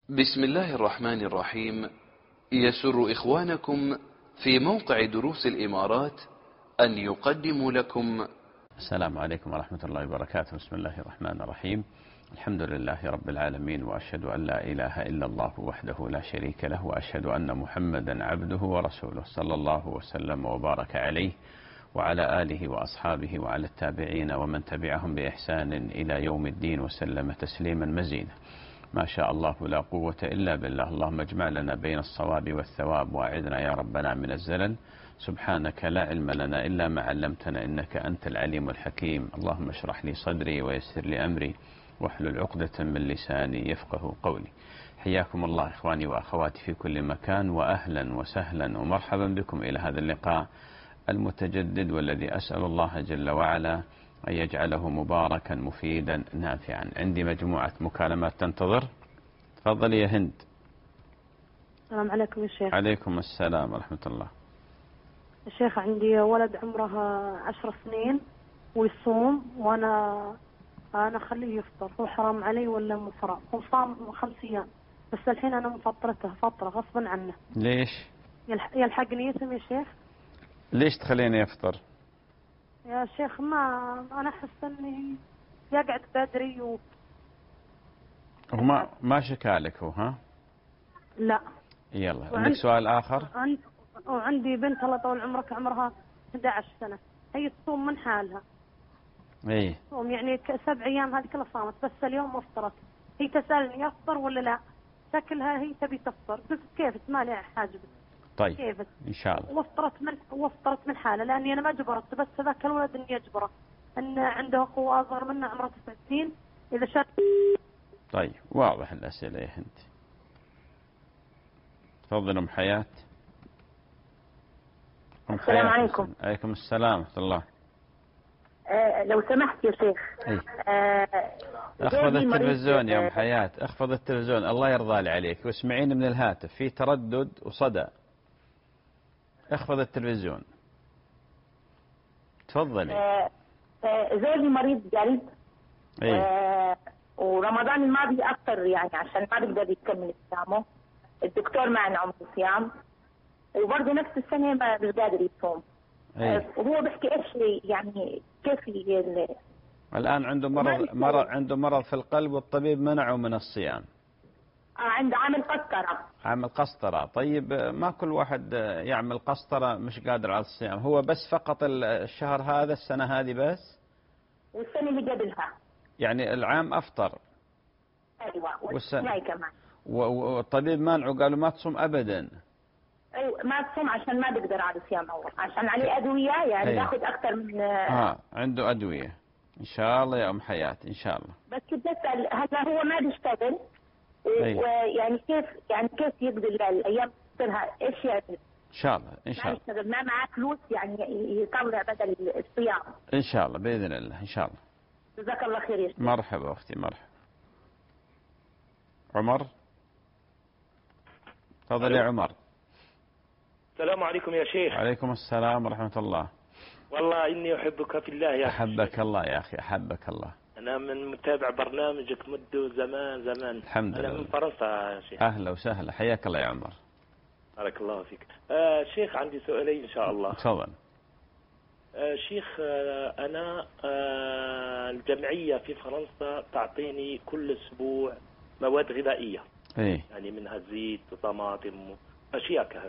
بسم الله الرحمن الرحيم. يسر إخوانكم في موقع دروس الإمارات أن يقدموا لكم. السلام عليكم ورحمة الله وبركاته. بسم الله الرحمن الرحيم. الحمد لله رب العالمين، وأشهد أن لا إله إلا الله وحده لا شريك له، وأشهد أن محمدا عبده ورسوله، صلى الله وسلم وبارك عليه وعلى آله وأصحابه وعلى التابعين ومن تبعهم بإحسان إلى يوم الدين، وسلم تسليما مزيدا. ما شاء الله لا قوة إلا بالله. اللهم اجمع لنا بين الصواب والثواب، وأعذنا يا ربنا من الزلل. سبحانك لا علم لنا إلا ما علمتنا، إنك أنت العليم الحكيم. اللهم اشرح لي صدري ويسر لي أمري واحلل عقدة من لساني يفقه قولي. حياكم الله إخواني وأخواتي في كل مكان، وأهلا وسهلا ومرحبا بكم إلى هذا اللقاء المتجدد، والذي أسأل الله جل وعلا أن يجعله مباركا مفيدا نافعا. عندي مجموعة مكالمات تنتظر. تفضلي يا هند. السلام عليكم يا شيخ. عليكم السلام ورحمة الله. يا شيخ، عندي ولد عمره 10 سنين ويصوم، وأنا أخليه يفطر. هو حرام علي ولا مو حرام؟ هو صام 5 أيام، بس الحين أنا مفطرته فترة غصبا عنه. ليش؟ يلحقني يتم يا شيخ؟ ليش تخليني يفطر؟ يا شيخ، أنا أحس إني يقعد بدري ما شكالك هو؟ ها؟ لا. يلا، عندك سؤال آخر؟ وعندي بنت الله يطول عمرك عمرها 11 سنة، هي تصوم من حالها. ايه، تصوم يعني 7 أيام هذه كلها صامت، بس اليوم افطرت. هي تسألني أفطر ولا لا؟ شكلها هي تبي تفطر، قلت كيف ما لي حاجة. طيب كيف إن شاء الله. وافطرت من حالة، لأني أنا ما جبرت، بس هذاك الولد إني أجبره، أن عنده أخوة أصغر منه عمره 9 سنين إذا شاف. طيب واضح الأسئلة يا هند. تفضل أم حياة. السلام عليكم. عليكم السلام ورحمة الله. لو سمحت يا شيخ. اخفض التلفزيون يا أم حياة، اخفض التلفزيون الله يرضى لي عليك، واسمعيني من الهاتف، في تردد وصدى. اخفض التلفزيون. تفضلي. زوجي مريض قلب. ورمضان الماضي أكثر يعني عشان ما بيقدر يكمل صيامه، الدكتور منعه من الصيام، وبرضه نفس السنة ما مش قادر يصوم. وهو بيحكي ايش يعني كيف الآن عنده مرض في القلب، والطبيب منعه من الصيام. عنده عامل قسطرة. طيب ما كل واحد يعمل قسطرة مش قادر على الصيام، هو بس فقط الشهر هذا، السنة هذه بس، والسنة اللي قبلها يعني العام أفطر. أيوة، والسنة كمان. والطبيب مانعه، قالوا ما تصوم أبدا. أيوة، ما تصوم عشان ما بيقدر على الصيام، هو عشان عليه أدوية يعني ياخذ أكثر من عنده أدوية. إن شاء الله يا أم حياة، إن شاء الله. بس كنت أسأل، هلا هو ما بيشتغل، ويعني كيف يقدر الأيام تصيرها إيش يعني؟ إن شاء الله إن شاء الله. ما معاه فلوس يعني يطلع بدل الصيام. إن شاء الله بإذن الله، إن شاء الله. جزاك الله خير يا شيخ. مرحبا أختي، مرحبا. عمر، تفضل يا عمر. السلام عليكم يا شيخ. عليكم السلام ورحمة الله. والله إني أحبك في الله يا أخي. أحبك الله يا أخي، أحبك الله. أنا من متابع برنامجك منذ زمان. الحمد لله. أنا من فرنسا يا شيخ. أهلا وسهلا، حياك الله يا عمر. بارك الله فيك. شيخ عندي سؤالين إن شاء الله. تفضل. شيخ، أنا الجمعية في فرنسا تعطيني كل أسبوع مواد غذائية. يعني منها زيت وطماطم وأشياء كهذا،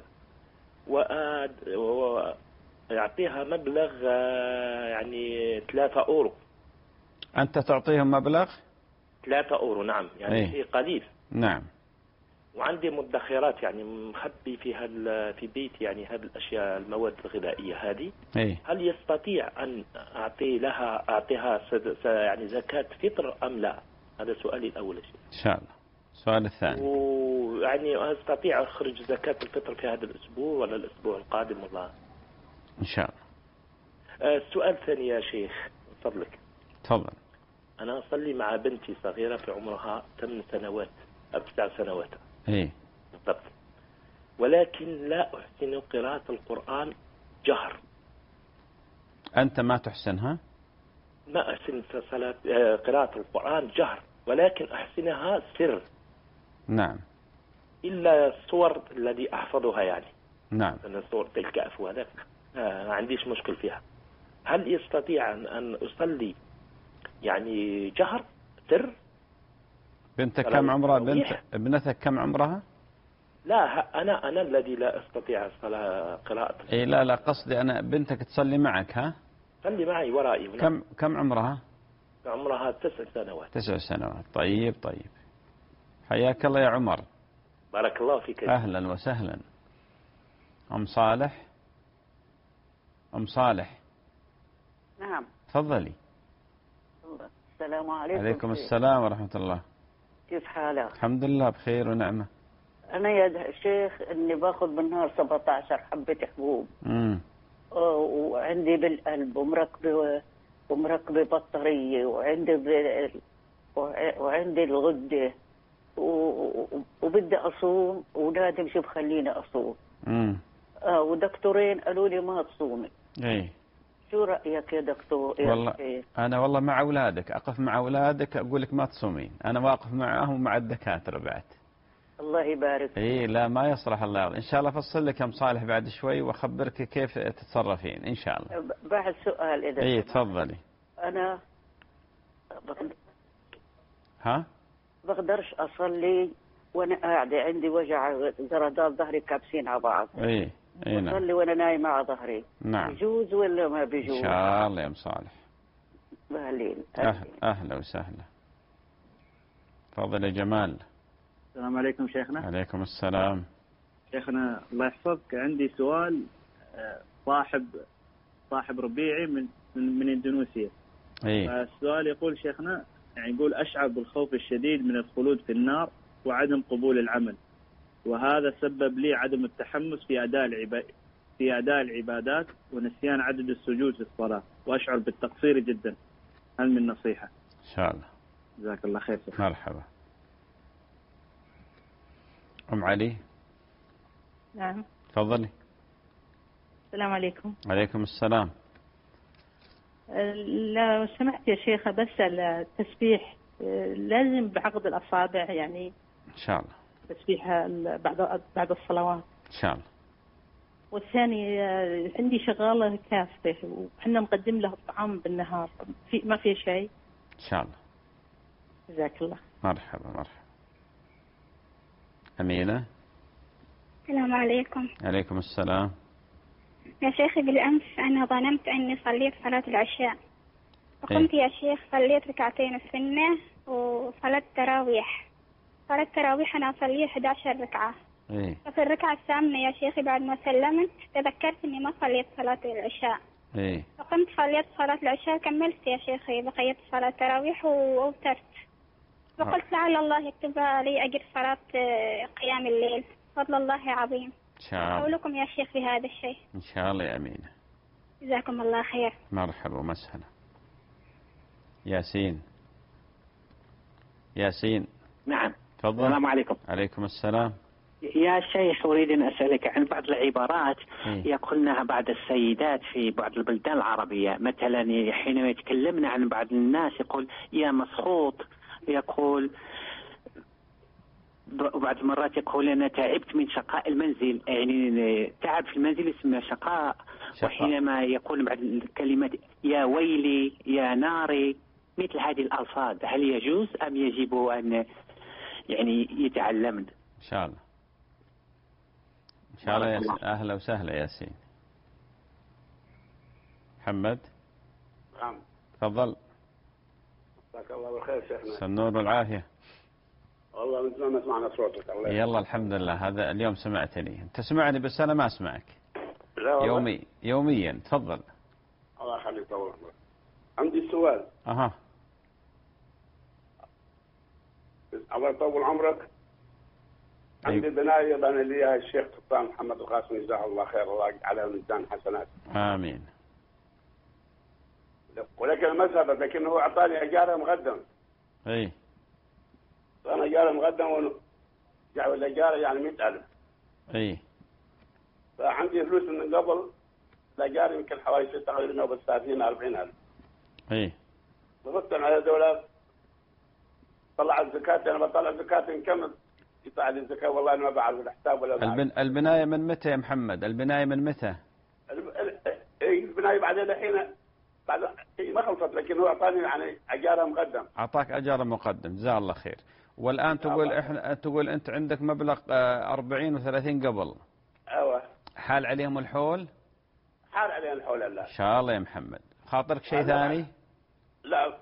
ويعطيها مبلغ يعني 3 أورو. أنت تعطيهم مبلغ 3 أورو؟ نعم، يعني شيء قليل. نعم. وعندي مدخرات يعني مخبي في بيتي يعني هذه الأشياء، المواد الغذائية هذه. هل يستطيع أن أعطيها يعني زكاة فطر أم لا؟ هذا سؤالي الأول شيء. إن شاء الله. السؤال الثاني، ويعني أستطيع أخرج زكاة الفطر في هذا الأسبوع ولا الأسبوع القادم ولا؟ إن شاء الله. السؤال الثاني يا شيخ من فضلك. تفضل. أنا أصلي مع بنتي صغيرة في عمرها 8 سنوات أو 9 سنوات بالضبط، ولكن لا أحسن قراءة القرآن جهر. أنت ما تحسنها؟ ما أحسن قراءة القرآن جهر، ولكن أحسنها سر. نعم. إلا الصور الذي أحفظها يعني. نعم. أنا صور الكهف وهذا ما عنديش مشكل فيها. هل يستطيع أن أصلي يعني جهر سر؟ بنتك كم عمرها؟ ابنتك كم عمرها؟ لا أنا الذي لا أستطيع قراءة. إيه لا قصدي أنا بنتك تصلي معك ها؟ تصلي معي ورائي. كم عمرها؟ عمرها 9 سنوات. 9 سنوات. طيب. حياك الله يا عمر. بارك الله فيك. أهلا وسهلا. أم صالح. نعم. تفضلي. السلام عليكم. عليكم السلام ورحمة الله. كيف حالك؟ الحمد لله بخير ونعمة. أنا يا شيخ إني باخذ بالنهار 17 حبة حبوب. وعندي بالقلب ومركبة بطارية وعندي الغدة وبدي أصوم وأولادي مش بخليني أصوم. ودكتورين قالوا لي ما تصومي. إيه. شو رأيك يا دكتور؟ والله أنا والله مع أولادك، أقف مع أولادك أقول لك ما تصومين، أنا واقف معهم مع الدكاترة بعد. الله يبارك. إيه لا ما يصلح الله يرضى. إن شاء الله أفصل لك يا صالح بعد شوي وأخبرك كيف تتصرفين إن شاء الله. بعد سؤال إذا. إيه تفضلي. أنا بقدرش أصلي وأنا قاعدة، عندي وجع زردات ظهري كابسين على بعض. إيه نعم. أصلي وأنا نايمة على ظهري. نعم. يجوز ولا ما بيجوز؟ إن شاء الله يا صالح. أهلين. أهلا وسهلا. تفضل يا جمال. السلام عليكم شيخنا. عليكم السلام. شيخنا الله يحفظك، عندي سؤال. صاحب ربيعي من اندونيسيا. إيه. السؤال يقول شيخنا، يعني يقول أشعر بالخوف الشديد من الخلود في النار وعدم قبول العمل، وهذا سبب لي عدم التحمس في أداء العبادات ونسيان عدد السجود في الصلاة، وأشعر بالتقصير جدا. هل من نصيحة؟ إن شاء الله. جزاك الله خير. مرحبا. أم علي. نعم. تفضلي. السلام عليكم. عليكم السلام. لو سمحت يا شيخة بسأل، التسبيح لازم بعقد الأصابع يعني؟ إن شاء الله. تسبيحها بعد الصلوات. إن شاء الله. والثاني عندي شغالة كافة وحنا نقدم لها الطعام بالنهار، ما في شيء؟ إن شاء الله. جزاك الله. مرحبا. أمينة. السلام عليكم. عليكم السلام. يا شيخي بالأمس أنا ظننت أني صليت صلاة العشاء، وقمت يا شيخ صليت ركعتين السنة وصلاة تراويح. صلاة التراويح أنا أصلي 11 ركعة. ففي الركعة الثامنة يا شيخي بعد ما سلمت تذكرت أني ما صليت صلاة العشاء. فقمت صليت صلاة العشاء، كملت يا شيخي بقيت صلاة التراويح وأوترت، وقلت لعل الله يكتب لي أجر صلاة قيام الليل، فضل الله عظيم. إن شاء الله. قولكم يا شيخ في هذا الشيء. إن شاء الله يا أمينة. جزاكم الله خير. مرحبا ومسهلا. ياسين. نعم. تفضل. السلام عليكم. عليكم السلام. يا شيخ أريد أن أسألك عن بعض العبارات يقولنها بعض السيدات في بعض البلدان العربية، مثلا حينما يتكلمن عن بعض الناس يقول يا مسخوط، يقول وبعض المرات يقول أنا تعبت من شقاء المنزل، يعني تعب في المنزل يسمى شقاء. وحينما يقول بعض الكلمات يا ويلي يا ناري، مثل هذه الألفاظ هل يجوز أم يجب أن يعني يتعلمن؟ إن شاء الله. إن شاء الله ياسين. أهلا وسهلا ياسين. محمد. نعم. تفضل. جزاك الله بالخير شيخنا. النور والعافية. والله من زمان ما سمعنا صوتك. الله يلا الحمد لله، هذا اليوم سمعتني. أنت تسمعني بس أنا ما أسمعك. لا يوميا. تفضل. الله يخليك. طول عمرك. عندي سؤال. الله يطول عمرك. عندي بناية بنى لي الشيخ سلطان محمد القاسم جزاه الله خير، الله على ميزان حسنات. آمين. ولكن المذهب لكن هو أعطاني إيجار مقدم. أنا إيجار مقدم وجعل الإيجار يعني 100,000. فعندي فلوس من قبل الإيجار يمكن حوالي تقريبا بس 30-40,000. ضغطت على دولة طلع الزكاة، أنا بطلع زكاة نكمل يطلع لي الزكاة. والله أنا ما بعرف الحساب ولا بعرف. البناية من متى يا محمد؟ البناية من متى؟ البناية بعدين الحين بعد ما خلصت، لكن هو أعطاني يعني أجارها مقدم. أعطاك أجارها مقدم، جزاه الله خير. والآن تقول أنت عندك مبلغ 40 و30 قبل. أيوة. حال عليهم الحول؟ حال عليهم الحول. الله إن شاء الله يا محمد. خاطرك شيء ثاني؟ لا.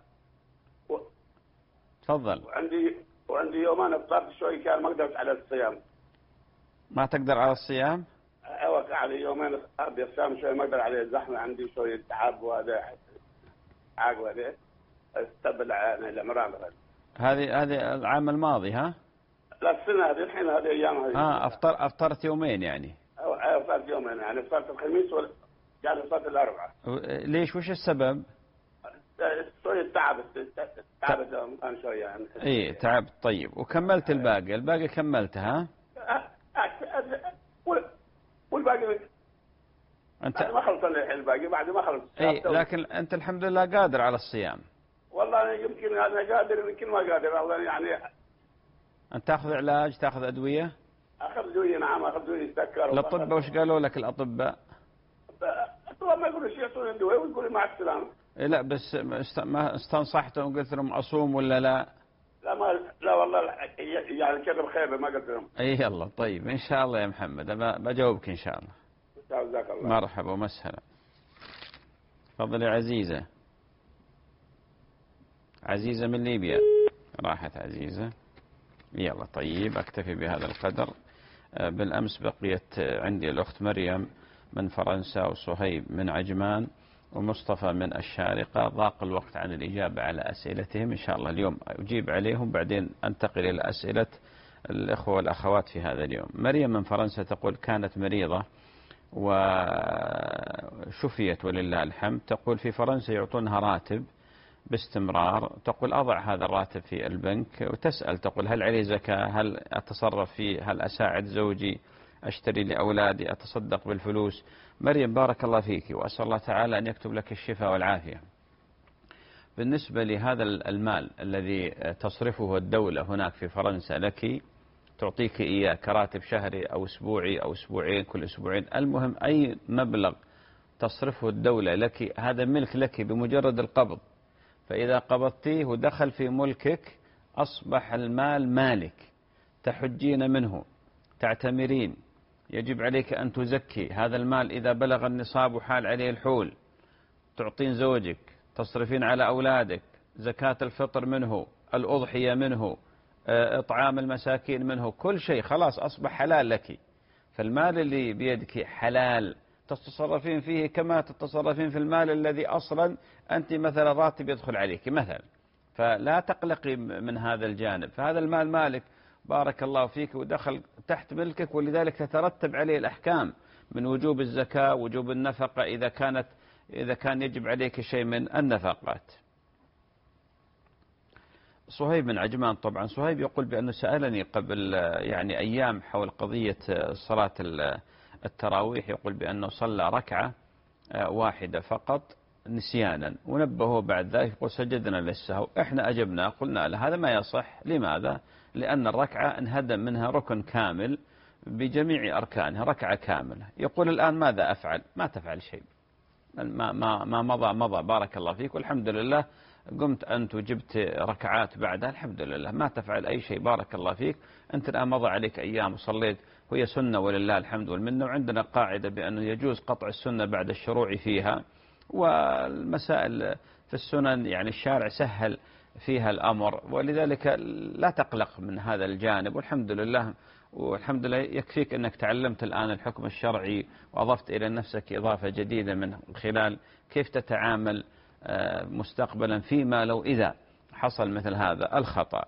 تفضل. وعندي يومين افطرت شوي، كان ما قدرت على الصيام. ما تقدر على الصيام؟ ايوه، على يومين ابي الصيام شوي ما اقدر عليه، الزحمه عندي شويه تعب وهذا عاق وهذا استبلع الامران. هذه العام الماضي ها؟ لا السنه هذه الحين، هذه ايام هذه. افطرت يومين يعني؟ ايوه افطرت يومين، يعني افطرت الخميس يعني افطرت الاربعاء. ليش؟ وش السبب؟ شويه تعبت كان شويه يعني. اي تعبت. طيب وكملت الباقي كملتها؟ والباقي انت بعد ما خلص الباقي بعد ما خلص. اي لكن انت الحمد لله قادر على الصيام. والله يمكن انا قادر يمكن ما قادر، والله يعني. انت تاخذ علاج، تاخذ ادويه؟ اخذ ادويه، نعم اخذ ادويه سكر. الاطباء وش قالوا لك الاطباء؟ الأطباء ما يقولوا شيء، يعطوني ادويه ويقولوا مع السلامه. لا بس ما استنصحتهم وقلت لهم اصوم ولا لا؟ لا والله يعني كذا بخير ما قلت لهم. اي يلا طيب ان شاء الله يا محمد، بجاوبك ان شاء الله. جزاك الله. مرحبا ومسهلا. تفضل يا عزيزة. عزيزة من ليبيا. راحت عزيزة. يلا طيب أكتفي بهذا القدر. بالأمس بقيت عندي الأخت مريم من فرنسا، وصهيب من عجمان، ومصطفى من الشارقة. ضاق الوقت عن الإجابة على أسئلتهم، إن شاء الله اليوم أجيب عليهم، بعدين أنتقل إلى أسئلة الأخوة والأخوات في هذا اليوم. مريم من فرنسا تقول كانت مريضة وشفيت ولله الحمد. تقول في فرنسا يعطونها راتب باستمرار. تقول أضع هذا الراتب في البنك، وتسأل تقول هل عليه زكاة؟ هل أتصرف فيه؟ هل أساعد زوجي؟ أشتري لأولادي؟ أتصدق بالفلوس؟ مريم بارك الله فيك، وأسأل الله تعالى أن يكتب لك الشفاء والعافية. بالنسبة لهذا المال الذي تصرفه الدولة هناك في فرنسا لك، تعطيك إياه كراتب شهري أو أسبوعي أو أسبوعين كل أسبوعين، المهم أي مبلغ تصرفه الدولة لك هذا ملك لك بمجرد القبض. فإذا قبضتيه ودخل في ملكك أصبح المال مالك، تحجين منه، تعتمرين، يجب عليك أن تزكي هذا المال. إذا بلغ النصاب وحال عليه الحول تعطين زوجك، تصرفين على أولادك، زكاة الفطر منه، الأضحية منه، إطعام المساكين منه، كل شيء خلاص أصبح حلال لك. فالمال اللي بيدك حلال، تتصرفين فيه كما تتصرفين في المال الذي أصلا أنت مثلا راتب يدخل عليك مثلا، فلا تقلقي من هذا الجانب. فهذا المال مالك بارك الله فيك ودخل تحت ملكك، ولذلك تترتب عليه الأحكام من وجوب الزكاة، وجوب النفقة إذا كان يجب عليك شيء من النفقات. صهيب من عجمان. طبعا صهيب يقول بأنه سألني قبل يعني أيام حول قضية صلاة التراويح، يقول بأنه صلى ركعة واحدة فقط نسيانا، ونبهه بعد ذلك يقول سجدنا للسهو. احنا أجبنا قلنا له هذا ما يصح. لماذا؟ لأن الركعة انهدم منها ركن كامل بجميع أركانها، ركعة كاملة. يقول الآن ماذا أفعل؟ ما تفعل شيء، ما مضى بارك الله فيك، والحمد لله قمت أنت وجبت ركعات بعدها الحمد لله، ما تفعل أي شيء بارك الله فيك. أنت الآن مضى عليك أيام وصليت، وهي سنة ولله الحمد والمنة. وعندنا قاعدة بأنه يجوز قطع السنة بعد الشروع فيها، والمسائل في السنن يعني الشارع سهل فيها الأمر، ولذلك لا تقلق من هذا الجانب. والحمد لله يكفيك أنك تعلمت الآن الحكم الشرعي، وأضفت إلى نفسك إضافة جديدة من خلال كيف تتعامل مستقبلا فيما لو إذا حصل مثل هذا الخطأ.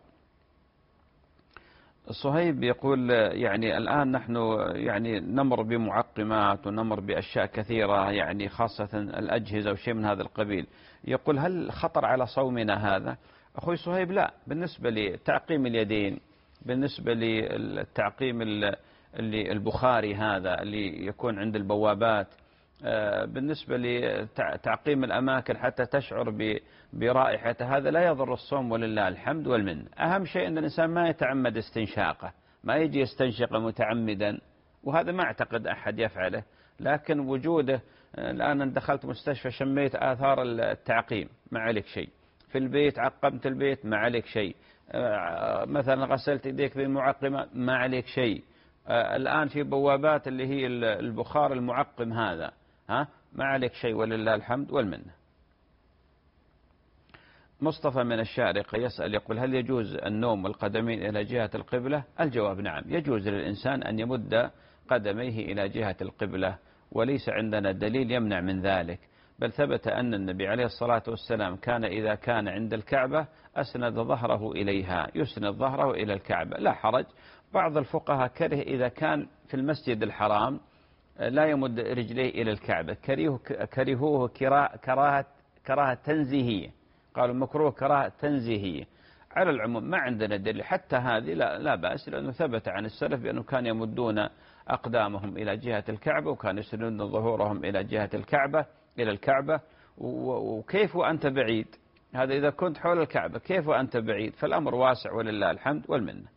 صهيب يقول يعني الآن نحن يعني نمر بمعقمات ونمر بأشياء كثيرة، يعني خاصة الأجهزة وشيء من هذا القبيل. يقول هل خطر على صومنا هذا؟ أخوي صهيب لا. بالنسبة لتعقيم اليدين، بالنسبة للتعقيم اللي البخاري هذا اللي يكون عند البوابات، بالنسبة لتعقيم الأماكن حتى تشعر برائحة، هذا لا يضر الصوم ولله الحمد والمن. أهم شيء أن الإنسان ما يتعمد استنشاقه، ما يجي يستنشق متعمدا، وهذا ما أعتقد أحد يفعله، لكن وجوده الآن دخلت مستشفى شميت آثار التعقيم ما عليك شيء، في البيت عقمت البيت ما عليك شيء، مثلا غسلت يديك بالمعقمة ما عليك شيء، الآن في بوابات اللي هي البخار المعقم هذا ما عليك شيء ولله الحمد والمنة. مصطفى من الشارقة يسأل يقول هل يجوز النوم والقدمين إلى جهة القبلة؟ الجواب نعم، يجوز للإنسان أن يمد قدميه إلى جهة القبلة، وليس عندنا دليل يمنع من ذلك، بل ثبت أن النبي عليه الصلاة والسلام كان إذا كان عند الكعبة أسند ظهره إليها، يسند ظهره إلى الكعبة لا حرج. بعض الفقهاء كره إذا كان في المسجد الحرام لا يمد رجليه إلى الكعبة، كرهوه كراهة تنزيهية، قالوا مكروه كراهة تنزيهية. على العموم ما عندنا دليل، حتى هذه لا بأس، لأنه ثبت عن السلف بأنه كان يمدون أقدامهم إلى جهة الكعبة، وكان يسندون ظهورهم إلى جهة الكعبة. وكيف وأنت بعيد؟ هذا إذا كنت حول الكعبة، كيف وأنت بعيد؟ فالأمر واسع ولله الحمد والمنة.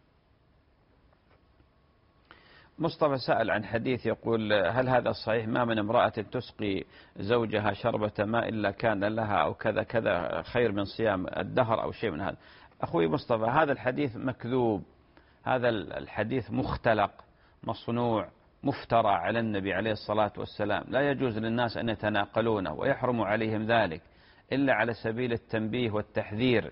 مصطفى سأل عن حديث يقول هل هذا صحيح؟ ما من امرأة تسقي زوجها شربة ماء إلا كان لها أو كذا كذا خير من صيام الدهر أو شيء من هذا. أخوي مصطفى هذا الحديث مكذوب، هذا الحديث مختلق مصنوع مفترى على النبي عليه الصلاة والسلام، لا يجوز للناس أن يتناقلونه، ويحرم عليهم ذلك إلا على سبيل التنبيه والتحذير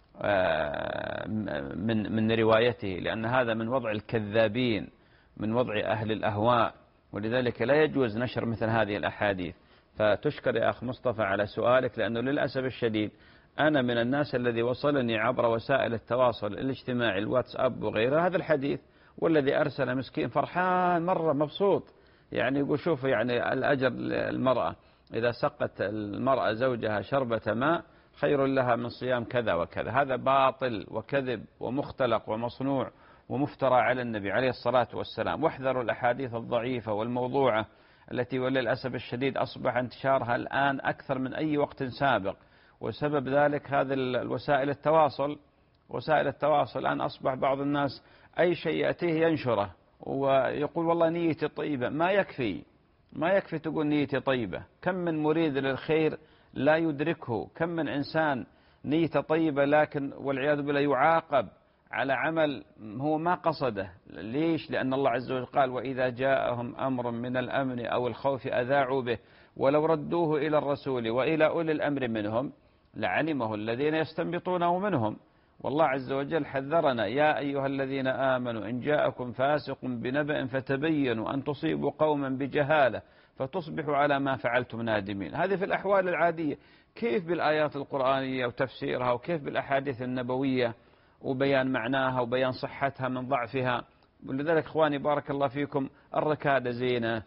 من روايته، لأن هذا من وضع الكذابين، من وضع أهل الأهواء، ولذلك لا يجوز نشر مثل هذه الأحاديث. فتشكر يا أخ مصطفى على سؤالك، لأنه للأسف الشديد أنا من الناس الذي وصلني عبر وسائل التواصل الاجتماعي الواتساب وغيره هذا الحديث، والذي أرسل مسكين فرحان مرة مبسوط، يعني يقول شوف يعني الأجر المرأة إذا سقت المرأة زوجها شربة ماء خير لها من صيام كذا وكذا. هذا باطل وكذب ومختلق ومصنوع ومفترى على النبي عليه الصلاة والسلام. واحذروا الأحاديث الضعيفة والموضوعة التي وللأسف الشديد أصبح انتشارها الآن أكثر من أي وقت سابق، وسبب ذلك هذه الوسائل التواصل. وسائل التواصل الآن أصبح بعض الناس أي شيء يأتيه ينشره ويقول والله نيتي طيبة. ما يكفي تقول نيتي طيبة، كم من مريد للخير لا يدركه، كم من إنسان نيته طيبة لكن والعياذ بالله يعاقب على عمل هو ما قصده. ليش؟ لأن الله عز وجل قال وإذا جاءهم أمر من الأمن أو الخوف أذاعوا به ولو ردوه إلى الرسول وإلى أولي الأمر منهم لعلمه الذين يستنبطونه منهم. والله عز وجل حذرنا يا أيها الذين آمنوا إن جاءكم فاسق بنبأ فتبينوا أن تصيبوا قوما بجهالة فتصبحوا على ما فعلتم نادمين. هذه في الأحوال العادية، كيف بالآيات القرآنية وتفسيرها، وكيف بالأحاديث النبوية وبيان معناها وبيان صحتها من ضعفها. ولذلك إخواني بارك الله فيكم الركادة زينة،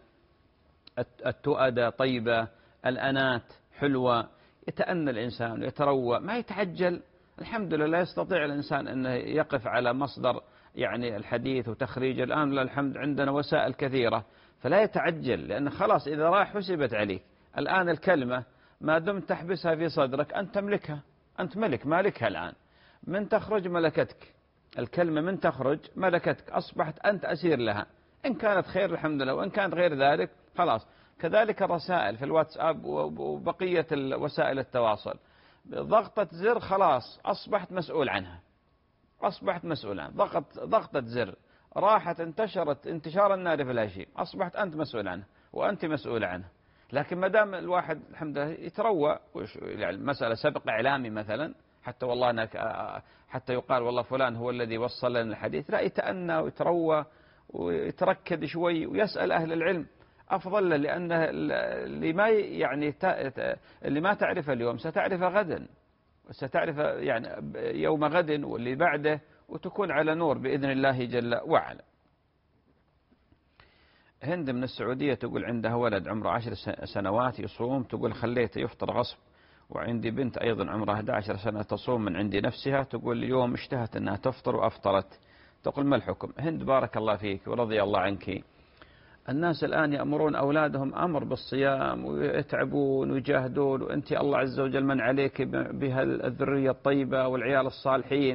التؤدة طيبة، الأنات حلوة، يتأنى الإنسان ويتروى ما يتعجل. الحمد لله لا يستطيع الإنسان أن يقف على مصدر يعني الحديث وتخريج. الآن للحمد عندنا وسائل كثيرة، فلا يتعجل، لأن خلاص إذا راح حسبت عليك. الآن الكلمة ما دمت تحبسها في صدرك أنت تملكها، أنت مالكها الآن، من تخرج ملكتك الكلمة، من تخرج ملكتك، أصبحت أنت أسير لها، إن كانت خير الحمد لله، وإن كانت غير ذلك خلاص. كذلك الرسائل في الواتساب وبقية وسائل التواصل، ضغطة زر خلاص أصبحت مسؤول عنها، ضغطة زر راحت انتشرت انتشار النار في الهشيم، أصبحت أنت مسؤول عنها وأنت مسؤول عنها. لكن ما دام الواحد الحمد لله يتروى، يعني مسألة سبق إعلامي مثلا، حتى والله حتى يقال والله فلان هو الذي وصل لنا الحديث، لا، يتأنى ويتروى ويتركد شوي ويسأل أهل العلم أفضل له، لأن اللي ما تعرف اليوم ستعرف غدا، ستعرف يعني يوم غد واللي بعده، وتكون على نور بإذن الله جل وعلا. هند من السعودية تقول عندها ولد عمره 10 سنوات يصوم، تقول خليته يفطر غصب، وعندي بنت أيضا عمرها 11 سنة تصوم من عندي نفسها، تقول اليوم اشتهت أنها تفطر وأفطرت، تقول ما الحكم؟ هند بارك الله فيك ورضي الله عنك. الناس الآن يأمرون أولادهم أمر بالصيام ويتعبون ويجاهدون، وأنت الله عز وجل من عليك بها الذرية الطيبة والعيال الصالحين،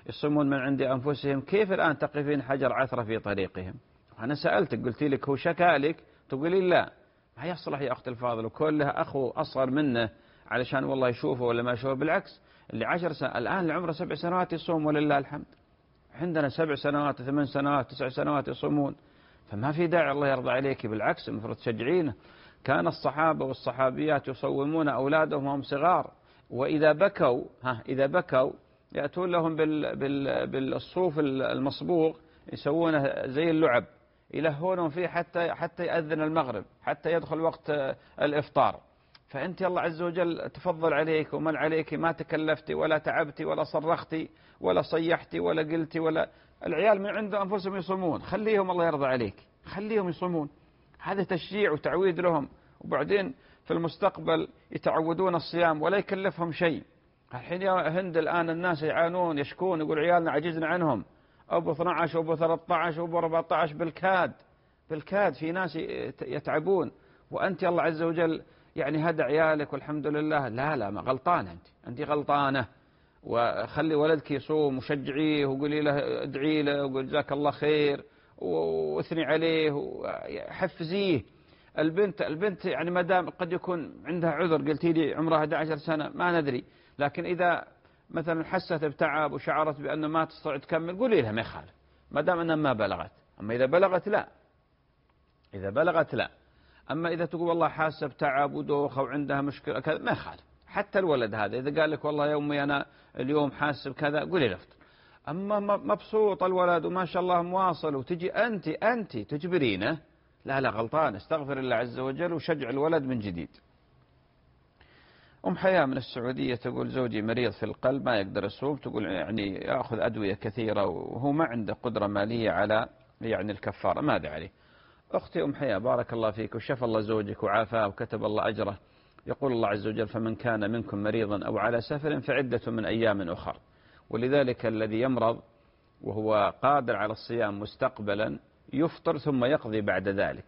يصومون من عند أنفسهم، كيف الآن تقفين حجر عثرة في طريقهم؟ أنا سألتك قلت لك هو شكا لك، تقولي لا، ما يصلح يا أخت الفاضل، وكل له أخو أصغر منه علشان والله يشوفه ولا ما يشوفه. بالعكس اللي 10 سنة الآن اللي عمره 7 سنوات يصوم ولله الحمد. عندنا 7 سنوات 8 سنوات 9 سنوات يصومون، فما في داعي الله يرضى عليك. بالعكس المفروض تشجعينه. كان الصحابة والصحابيات يصومون أولادهم وهم صغار، وإذا بكوا إذا بكوا يأتون لهم بالصوف المصبوغ يسوونه زي اللعب، يلهونهم فيه حتى يأذن المغرب، حتى يدخل وقت الإفطار. فأنت الله عز وجل تفضل عليك ومن عليك، ما تكلفتي ولا تعبتي ولا صرختي ولا صيحتي ولا قلتي ولا. العيال من عند أنفسهم يصومون، خليهم الله يرضى عليك، خليهم يصومون. هذا تشجيع وتعويد لهم، وبعدين في المستقبل يتعودون الصيام ولا يكلفهم شيء. الحين يا هند الآن الناس يعانون يشكون، يقول عيالنا عجزنا عنهم، أبو 12 وأبو 13 وأبو 14 بالكاد في ناس يتعبون، وأنت الله عز وجل يعني هدى عيالك والحمد لله. لا ما غلطانة، أنت غلطانة. وخلي ولدك يصوم وشجعيه وقولي له ادعي له وقول جزاك الله خير واثني عليه وحفزيه. البنت يعني ما دام قد يكون عندها عذر، قلتي لي عمرها 11 سنة ما ندري، لكن إذا مثلا حست بتعب وشعرت بأنه ما تستطيع تكمل قولي لها ما يخالف، ما دام أنها ما بلغت. أما إذا بلغت لا، إذا بلغت لا. أما إذا تقول والله حاسة بتعب ودوخة وعندها مشكلة كذا ما يخالف. حتى الولد هذا إذا قال لك والله يا أمي أنا اليوم حاسب كذا قولي له. أما مبسوط الولد وما شاء الله مواصل وتجي أنت تجبرينه، لا غلطان. استغفر الله عز وجل وشجع الولد من جديد. حياة من السعودية تقول زوجي مريض في القلب ما يقدر يصوم، تقول يعني يأخذ أدوية كثيرة وهو ما عنده قدرة مالية على يعني الكفارة، ماذا عليه؟ أختي حياة بارك الله فيك وشفى الله زوجك وعافاه وكتب الله أجره. يقول الله عز وجل فمن كان منكم مريضا أو على سفر فعدة من أيام أخر. ولذلك الذي يمرض وهو قادر على الصيام مستقبلا يفطر ثم يقضي بعد ذلك.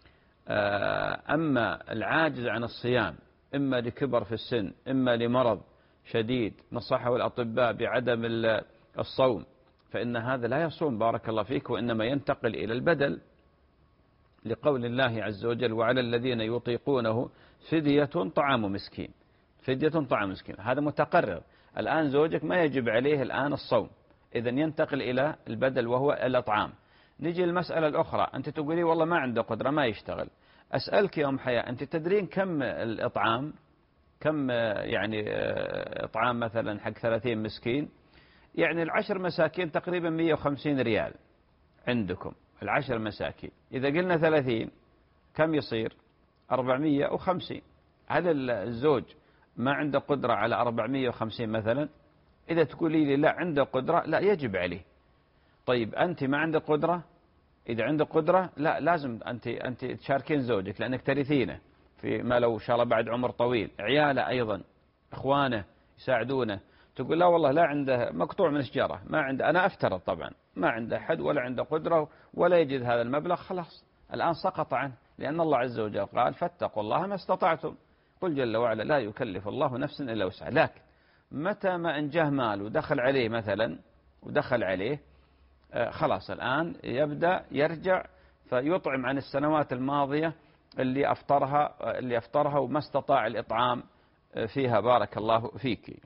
أما العاجز عن الصيام إما لكبر في السن إما لمرض شديد نصحه الأطباء بعدم الصوم، فإن هذا لا يصوم بارك الله فيك، وإنما ينتقل إلى البدل، لقول الله عز وجل وعلى الذين يطيقونه فدية طعام مسكين. فدية طعام مسكين هذا متقرر. الآن زوجك ما يجب عليه الآن الصوم، إذن ينتقل إلى البدل وهو الأطعام. نجي المسألة الأخرى، أنت تقولي والله ما عنده قدرة ما يشتغل. أسألك يا حياة أنت تدرين كم الإطعام، كم يعني إطعام مثلا حق 30 مسكين؟ يعني 10 مساكين تقريبا 150 ريال عندكم 10 مساكين. إذا قلنا 30 كم يصير؟ 450. هل الزوج ما عنده قدرة على 450 مثلا؟ إذا تقولي لي لا عنده قدرة، لا يجب عليه. طيب أنت ما عندك قدرة؟ إذا عندك قدرة لا لازم أنت تشاركين زوجك لأنك ترثينه في ما لو شاء الله بعد عمر طويل. عياله أيضا إخوانه يساعدونه. تقول لا والله لا عنده مقطوع من الشجرة، ما عنده، أنا أفترض طبعا ما عنده حد ولا عنده قدرة ولا يجد هذا المبلغ، خلاص الآن سقط عنه، لأن الله عز وجل قال فاتقوا الله ما استطعتم. قل جل وعلا لا يكلف الله نفسا إلا وسعها. لكن متى ما انجاه مال ودخل عليه مثلا ودخل عليه خلاص الآن يبدأ يرجع فيطعم عن السنوات الماضية اللي أفطرها وما استطاع الإطعام فيها بارك الله فيك.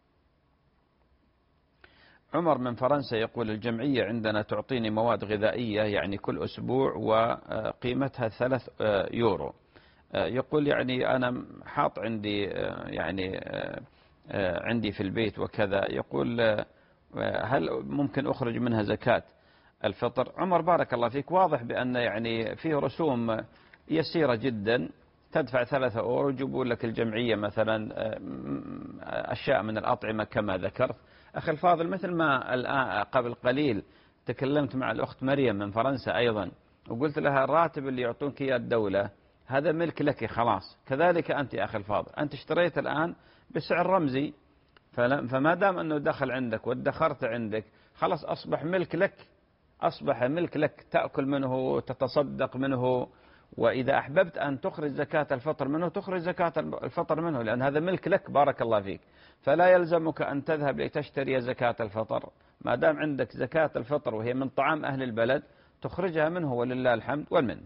عمر من فرنسا يقول الجمعية عندنا تعطيني مواد غذائية يعني كل أسبوع وقيمتها 3 يورو. يقول يعني أنا حاط عندي يعني عندي في البيت وكذا، يقول هل ممكن أخرج منها زكاة الفطر؟ عمر بارك الله فيك واضح بأن يعني فيه رسوم يسيرة جدا، تدفع 3 أورو يجيبوا لك الجمعية مثلا أشياء من الأطعمة كما ذكرت. أخي الفاضل مثل ما الآن قبل قليل تكلمت مع الأخت مريم من فرنسا أيضا وقلت لها الراتب اللي يعطونك إياه الدولة هذا ملك لك خلاص، كذلك أنت يا أخي الفاضل أنت اشتريت الآن بسعر رمزي، فما دام أنه دخل عندك وادخرت عندك خلاص أصبح ملك لك، أصبح ملك لك تأكل منه تتصدق منه، وإذا أحببت أن تخرج زكاة الفطر منه تخرج زكاة الفطر منه لأن هذا ملك لك بارك الله فيك. فلا يلزمك أن تذهب لتشتري زكاة الفطر، ما دام عندك زكاة الفطر وهي من طعام أهل البلد تخرجها منه ولله الحمد والمنة.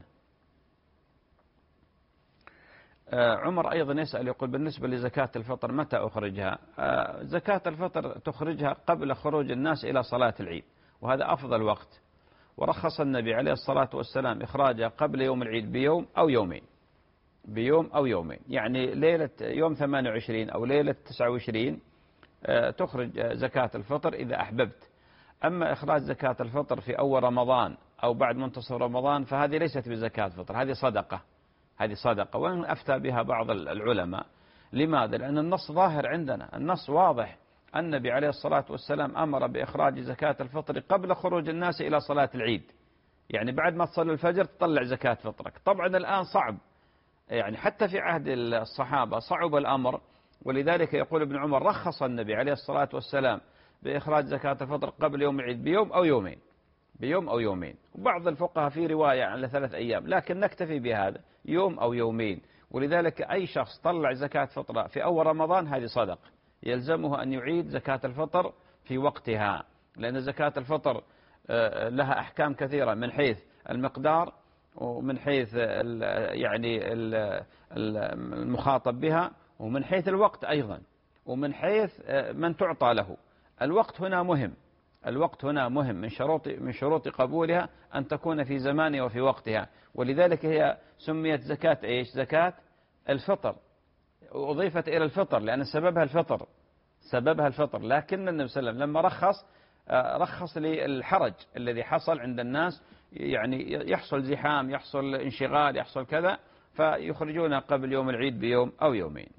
عمر أيضا يسأل يقول بالنسبة لزكاة الفطر متى أخرجها؟ زكاة الفطر تخرجها قبل خروج الناس إلى صلاة العيد، وهذا أفضل وقت، ورخص النبي عليه الصلاة والسلام إخراجها قبل يوم العيد بيوم أو يومين، بيوم أو يومين، يعني ليلة يوم 28 أو ليلة 29 تخرج زكاة الفطر إذا أحببت. أما إخراج زكاة الفطر في أول رمضان أو بعد منتصف رمضان فهذه ليست بزكاة فطر، هذه صدقة، هذه صدقة، وإن أفتى بها بعض العلماء. لماذا؟ لأن النص ظاهر عندنا، النص واضح، النبي عليه الصلاة والسلام أمر بإخراج زكاة الفطر قبل خروج الناس إلى صلاة العيد، يعني بعد ما تصلي الفجر تطلع زكاة فطرك. طبعا الآن صعب، يعني حتى في عهد الصحابة صعب الأمر، ولذلك يقول ابن عمر رخص النبي عليه الصلاة والسلام بإخراج زكاة الفطر قبل يوم العيد بيوم أو يومين، بيوم أو يومين، وبعض الفقهاء في رواية على 3 أيام، لكن نكتفي بهذا يوم أو يومين. ولذلك أي شخص طلع زكاة فطرة في أول رمضان هذه صدق، يلزمه أن يعيد زكاة الفطر في وقتها، لأن زكاة الفطر لها أحكام كثيرة من حيث المقدار ومن حيث يعني المخاطب بها ومن حيث الوقت أيضا ومن حيث من تعطى له. الوقت هنا مهم، الوقت هنا مهم، من شروط قبولها أن تكون في زمانها وفي وقتها، ولذلك هي سميت زكاة إيش؟ زكاة الفطر، وأضيفت إلى الفطر لأن سببها الفطر، سببها الفطر. لكن النبي صلى الله عليه وسلم لما رخص للحرج الذي حصل عند الناس، يعني يحصل زحام، يحصل انشغال، يحصل كذا، فيخرجونها قبل يوم العيد بيوم أو يومين.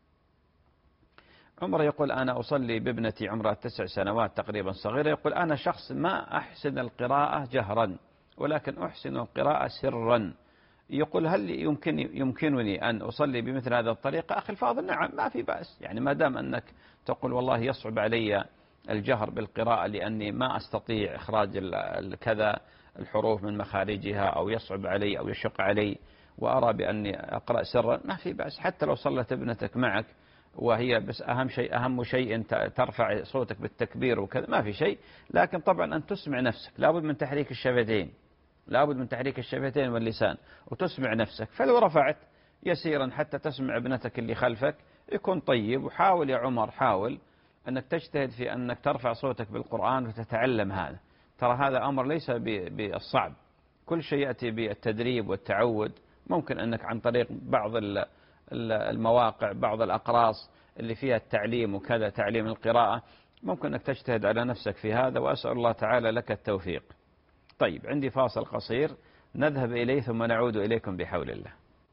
عمر يقول أنا أصلي بابنتي عمرها 9 سنوات تقريبا صغيرة، يقول أنا شخص ما أحسن القراءة جهرا ولكن أحسن القراءة سرا، يقول هل يمكنني أن أصلي بمثل هذا الطريقة؟ أخي الفاضل نعم، ما في بأس، يعني ما دام أنك تقول والله يصعب علي الجهر بالقراءة لأني ما أستطيع إخراج كذا الحروف من مخارجها، أو يصعب علي أو يشق علي وأرى بأني أقرأ سرا، ما في بأس، حتى لو صلت ابنتك معك وهي بس أهم شيء أنت ترفع صوتك بالتكبير وكذا، ما في شيء، لكن طبعا أن تسمع نفسك، لابد من تحريك الشفتين، لابد من تحريك الشفتين واللسان وتسمع نفسك. فلو رفعت يسيرا حتى تسمع ابنتك اللي خلفك يكون طيب. وحاول يا عمر، حاول أنك تجتهد في أنك ترفع صوتك بالقرآن وتتعلم هذا، ترى هذا أمر ليس بالصعب، كل شيء يأتي بالتدريب والتعود. ممكن أنك عن طريق بعض المواقع، بعض الأقراص اللي فيها التعليم وكذا، تعليم القراءة، ممكن أنك تجتهد على نفسك في هذا، وأسأل الله تعالى لك التوفيق. طيب عندي فاصل قصير نذهب إليه ثم نعود إليكم بحول الله.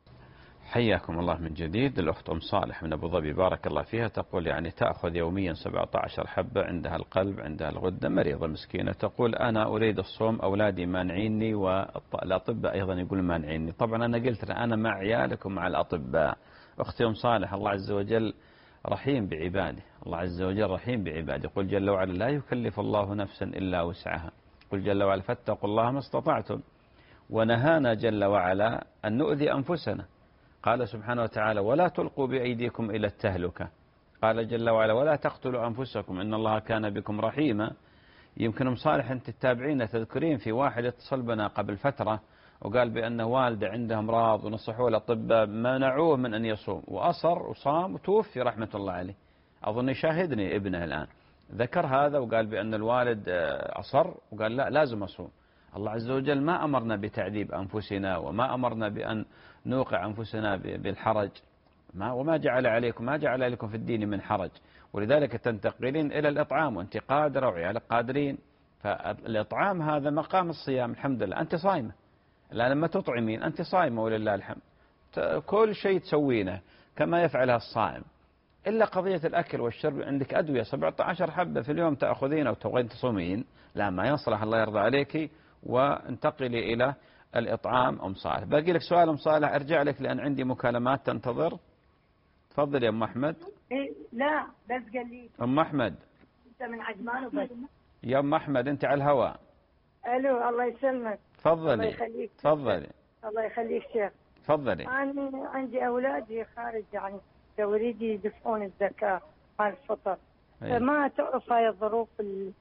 حياكم الله من جديد. الأخت أم صالح من أبو ظبي بارك الله فيها تقول يعني تأخذ يوميا 17 حبة، عندها القلب، عندها الغدة، مريضة مسكينة، تقول أنا أريد الصوم، أولادي مانعيني والأطباء أيضا يقول مانعيني. طبعا أنا قلت أنا مع عيالك ومع الأطباء. أختي أم صالح الله عز وجل رحيم بعباده، الله عز وجل رحيم بعباده، يقول جل وعلا لا يكلف الله نفسا إلا وسعها، قل جل وعلا فاتقوا الله ما استطعتم، ونهانا جل وعلا أن نؤذي أنفسنا، قال سبحانه وتعالى ولا تلقوا بأيديكم إلى التهلكة، قال جل وعلا ولا تقتلوا أنفسكم إن الله كان بكم رحيما. يمكن أم صالح أنت تتابعين تذكرين في واحد اتصل بنا قبل فترة وقال بأن والده عنده أمراض ونصحوه الأطباء منعوه من أن يصوم، وأصر وصام وتوفي رحمة الله عليه. أظن يشاهدني ابنه الآن، ذكر هذا وقال بأن الوالد أصر وقال لا لازم أصوم. الله عز وجل ما أمرنا بتعذيب أنفسنا وما أمرنا بأن نوقع أنفسنا بالحرج، وما جعل عليكم في الدين من حرج، ولذلك تنتقلين إلى الإطعام وأنت قادرة وعيالك قادرين. فالإطعام هذا مقام الصيام، الحمد لله أنت صايمة، لأن لما تطعمين أنت صايمة ولله الحمد، كل شيء تسوينه كما يفعلها الصائم، إلا قضية الأكل والشرب. عندك أدوية 17 حبة في اليوم تأخذين أو تبغين تصومين، لا ما يصلح، الله يرضى عليك، وانتقلي إلى الإطعام. أم صالح باقي لك سؤال أم صالح أرجع لك لأن عندي مكالمات تنتظر. تفضل يا أم أحمد. لا بس قال لي أم أحمد أنت من عجمان وبس. يا أم أحمد أنت على الهواء. ألو الله يسلمك. تفضلي. الله يخليك. تفضلي. الله يخليك شيخ. تفضلي. أنا عندي أولادي خارج يعني يريد يدفعون الزكاة مال الفطر، فما تعرف هاي الظروف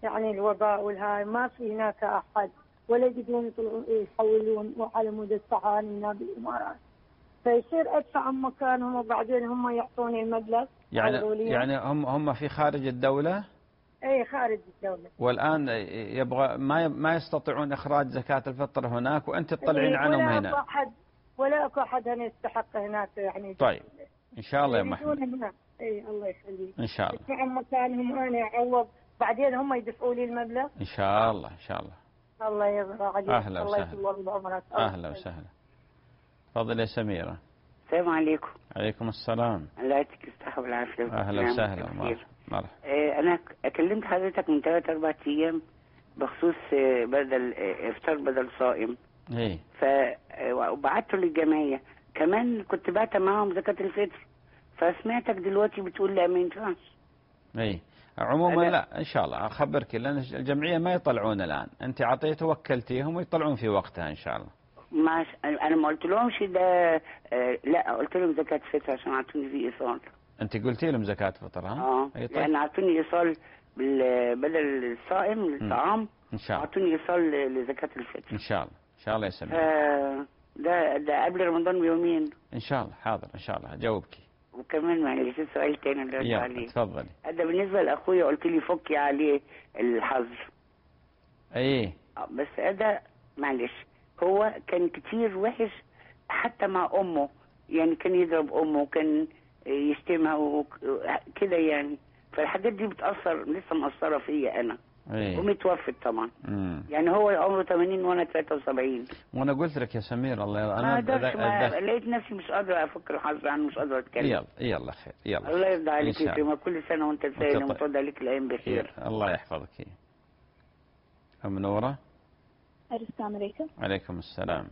يعني الوباء والهاي ما في هناك أحد ولا يقدرون يحولون وعلى مود الساعة هنا بالإمارات، فيصير أدفع عن مكانهم وبعدين هم يعطوني المبلغ. يعني هم في خارج الدولة؟ أي خارج الدولة. والآن يبغى ما يستطيعون إخراج زكاة الفطر هناك وأنت تطلعين عنهم هنا. ولا أكو أحد هنا يستحق هناك يعني. طيب إن شاء الله يا محمد. أي الله يخليك. إن شاء الله. أدفع عن مكانهم أنا أعوض بعدين هم يدفعوا لي المبلغ. إن شاء الله إن شاء الله. الله يرضى عليك. أهلا الله يطول بعمرك. أهلا وسهلا. تفضل يا سميرة. السلام عليكم. عليكم السلام. الله يعطيك الصحة والعافية. أهلا وسهلا. مرحبا. أنا كلمت حضرتك من 3-4 أيام بخصوص بدل إفطار بدل صائم. إيه. وبعته للجمعية كمان كنت بعت معهم زكاة الفطر، فسمعتك دلوقتي بتقول لا ما ينفعش. إيه. عموما لا إن شاء الله أخبرك، لأن الجمعية ما يطلعون الآن، أنت عطيته وكلتيهم ويطلعون في وقتها إن شاء الله. أنا ما قلت لهمش ده، لا قلت لهم زكاة فطر عشان عطوني في إيصال. أنت قلتي لهم زكاة فطر ها؟ طيب. لأن عطوني إيصال بدل الصائم للطعام إن شاء الله. عطوني إيصال لزكاة الفطر. إن شاء الله إن شاء الله يا سمير. ده قبل رمضان بيومين. إن شاء الله حاضر إن شاء الله هجاوبك. وكمان معلش سؤال تاني اللي عليه. تفضلي. ده بالنسبة لأخويا قلت لي فكي عليه الحظر. ايه. بس ده معلش هو كان كتير وحش حتى مع أمه، يعني كان يضرب أمه وكان يشتمها وكده يعني، فالحاجات دي بتأثر لسه مأثرة فيا أنا. ايه. ومتوفت طبعا. يعني هو عمره 80 وأنا 73. وأنا قلت لك يا سمير الله أنا لقيت نفسي مش قادرة أفكر الحظ عنه، مش قادرة أتكلم. يلا خير يلا. الله يرضى عليك يا كريمة، كل سنة وأنت سعيد ومتعود عليك الأيام بخير. الله يحفظك. أم نورة. السلام عليكم. عليكم السلام.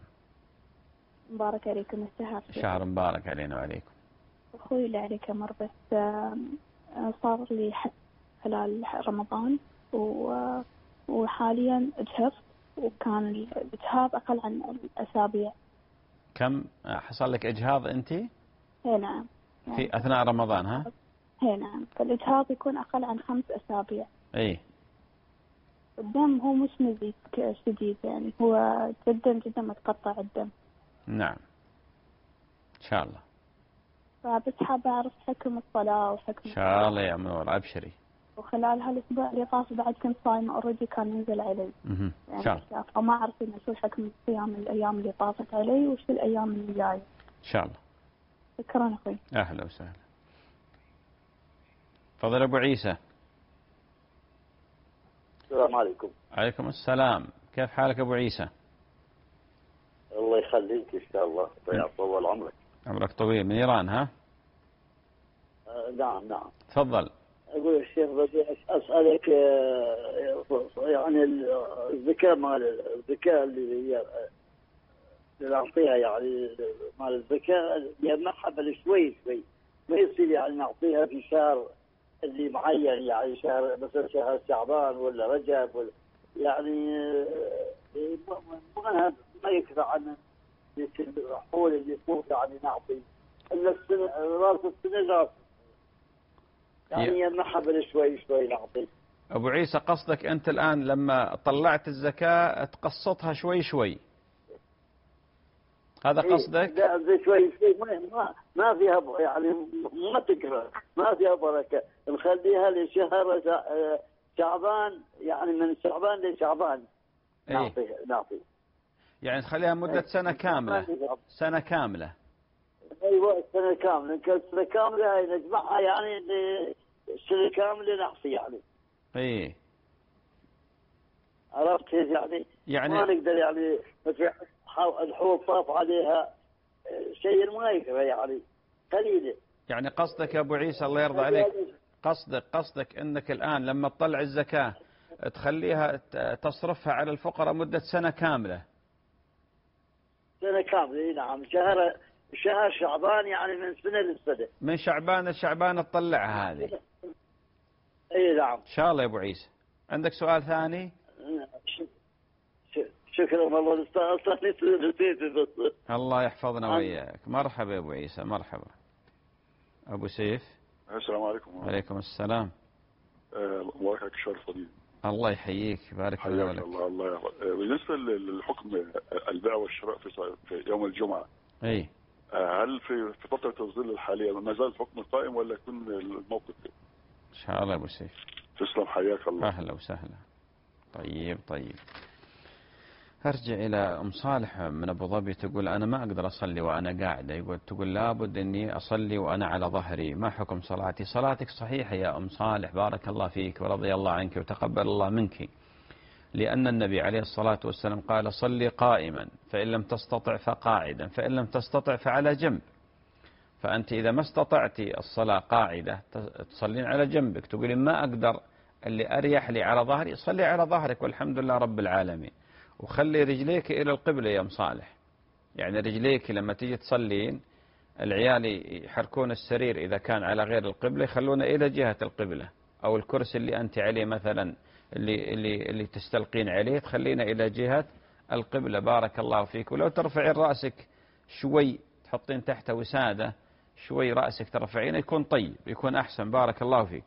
مبارك عليكم الشهر. شهر مبارك علينا وعليكم. أخوي اللي عليك أمر، بس صار لي خلال رمضان وحاليا اجهضت، وكان الاجهاض أقل عن الأسابيع. كم حصل لك إجهاض أنت؟ اي نعم. في أثناء رمضان ها؟ اي نعم، فالإجهاض يكون أقل عن 5 أسابيع. اي. الدم هو مش مزيد شديد، يعني هو جدا جدا متقطع الدم. نعم إن شاء الله. فبس حابة أعرف حكم الصلاة وحكم إن شاء الله يا منور أبشري. وخلال هالأسبوع اللي طاف بعد كنت صايمة أوريدي كان ينزل علي. إن شاء الله. فما أعرف إنه شو حكم الصيام الأيام اللي طافت علي وشو الأيام اللي جاية. إن شاء الله. شكرا أخوي. أهلا وسهلا. تفضل أبو عيسى. السلام عليكم. عليكم السلام، كيف حالك أبو عيسى؟ الله يخليك إن شاء الله، طول عمرك. عمرك طويل. من إيران ها؟ نعم نعم. تفضل. أقول الشيخ بدي أسألك يعني الزكاة اللي هي نعطيها يعني مال الزكاة يجمعها شوي ما يصير يعني نعطيها في شهر اللي معين، يعني شهر مثلا شهر شعبان ولا رجب ولا يعني ما يكفي عن الحول اللي فوق يعني نعطي إلا السنة راس السنة راس يعني يمنحها شوي نعطي. أبو عيسى قصدك أنت الآن لما طلعت الزكاة تقسطها شوي هذا قصدك؟ لا شوي ما فيها يعني ما تكره، ما فيها بركة، نخليها لشهر شعبان، يعني من شعبان لشعبان نعطي يعني تخليها مدة سنة كاملة. سنة كاملة. أيوة سنة كاملة، سنة كاملة هاي نجمعها يعني سنة كاملة نعطي يعني. إيه. عرفت يعني ما نقدر يعني مثل الحوض طاف عليها شيء ما يكفي يعني قليلة. يعني قصدك يا أبو عيسى الله يرضى عليك، قصدك أنك الآن لما تطلع الزكاة تخليها تصرفها على الفقراء مدة سنة كاملة. سنة كاملة نعم، شهر شعبان يعني من سنة للسنة. من شعبان لشعبان تطلعها هذه. اي نعم. ان شاء الله يا ابو عيسى. عندك سؤال ثاني؟ شكرا والله الله يحفظنا وياك. مرحبا يا ابو عيسى مرحبا. ابو سيف. السلام عليكم. وعليكم السلام. الله يحفظك شرف فضيل. الله يحييك، بارك الله لك. الله يحفظك. بالنسبة للحكم البيع والشراء في يوم الجمعة، أي هل في فترة الظل الحالية ما زال الحكم قائم ولا يكون الموقف؟ إن شاء الله أبو سيف. تسلم، حياك الله. أهلا وسهلا. طيب أرجع إلى أم صالح من أبو ظبي، تقول أنا ما أقدر أصلي وأنا قاعدة، تقول لابد أني أصلي وأنا على ظهري، ما حكم صلاتي؟ صلاتك صحيحة يا أم صالح، بارك الله فيك ورضي الله عنك وتقبل الله منك، لأن النبي عليه الصلاة والسلام قال صلي قائما، فإن لم تستطع فقاعدا، فإن لم تستطع فعلى جنب. فأنت إذا ما استطعت الصلاة قاعدة تصلين على جنبك، تقولين ما أقدر، اللي أريح لي على ظهري، صلي على ظهرك والحمد لله رب العالمين. وخلي رجليك إلى القبلة يا أم صالح، يعني رجليك لما تيجي تصلين العيال يحركون السرير إذا كان على غير القبلة يخلونه إلى جهة القبلة، أو الكرسي اللي أنت عليه مثلا اللي تستلقين عليه تخلينا إلى جهة القبلة، بارك الله فيك. ولو ترفعين رأسك شوي تحطين تحت وسادة شوي رأسك ترفعين يكون طيب، يكون أحسن، بارك الله فيك.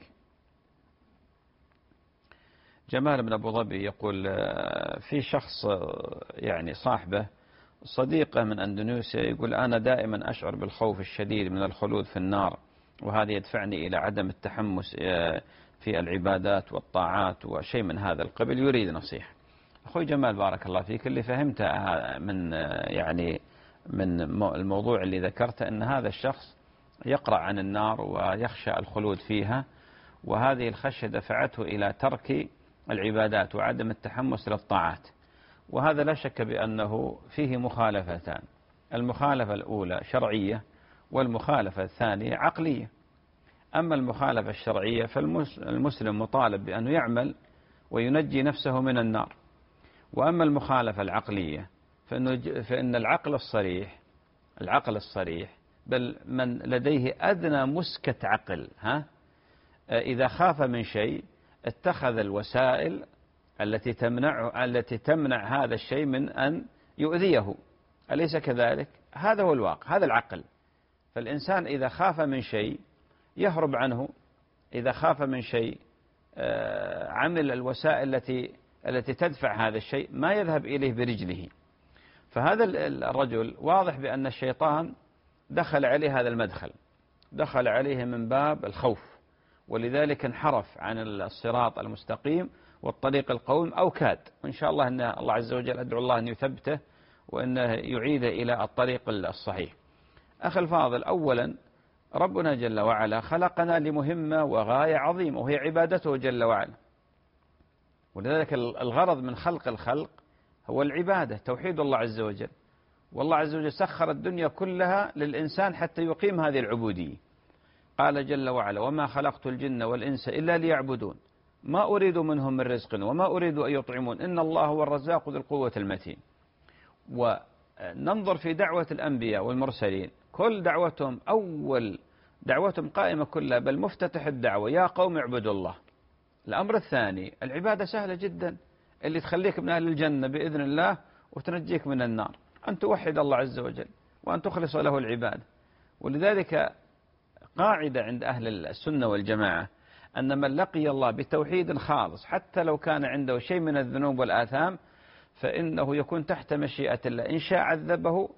جمال بن أبو ظبي يقول في شخص يعني صاحبه صديقه من أندونيسيا، يقول أنا دائما أشعر بالخوف الشديد من الخلود في النار، وهذا يدفعني إلى عدم التحمس في العبادات والطاعات وشيء من هذا القبل، يريد نصيحة. أخوي جمال بارك الله فيك، اللي فهمته من يعني من الموضوع اللي ذكرته أن هذا الشخص يقرأ عن النار ويخشى الخلود فيها، وهذه الخشية دفعته إلى ترك العبادات وعدم التحمس للطاعات، وهذا لا شك بأنه فيه مخالفتان، المخالفة الأولى شرعية والمخالفة الثانية عقلية. أما المخالفة الشرعية فالمسلم مطالب بأنه يعمل وينجي نفسه من النار، وأما المخالفة العقلية فإن العقل الصريح بل من لديه أدنى مسكة عقل إذا خاف من شيء اتخذ الوسائل التي تمنع هذا الشيء من أن يؤذيه، أليس كذلك؟ هذا هو الواقع، هذا العقل. فالإنسان إذا خاف من شيء يهرب عنه، إذا خاف من شيء عمل الوسائل التي تدفع هذا الشيء، ما يذهب إليه برجله. فهذا الرجل واضح بأن الشيطان دخل عليه هذا المدخل، دخل عليه من باب الخوف، ولذلك انحرف عن الصراط المستقيم والطريق القويم أو كاد. وإن شاء الله أن الله عز وجل أدعو الله أن يثبته وأنه يعيده إلى الطريق الصحيح. أخي الفاضل، أولا ربنا جل وعلا خلقنا لمهمة وغاية عظيمة وهي عبادته جل وعلا، ولذلك الغرض من خلق الخلق هو العبادة، توحيد الله عز وجل. والله عز وجل سخر الدنيا كلها للإنسان حتى يقيم هذه العبودية. قال جل وعلا وما خلقت الجن والإنس إلا ليعبدون ما أريد منهم من رزق وما أريد أن يطعمون إن الله هو الرزاق ذو القوة المتين. وننظر في دعوة الأنبياء والمرسلين، كل دعوتهم أول دعوتهم قائمة كلها بل مفتتح الدعوة يا قوم اعبدوا الله. الأمر الثاني العبادة سهلة جدا اللي تخليك من أهل الجنة بإذن الله وتنجيك من النار، أن توحد الله عز وجل وأن تخلص له العبادة. ولذلك قاعدة عند أهل السنة والجماعة أن من لقي الله بتوحيد خالص حتى لو كان عنده شيء من الذنوب والآثام فإنه يكون تحت مشيئة الله، إن شاء عذبه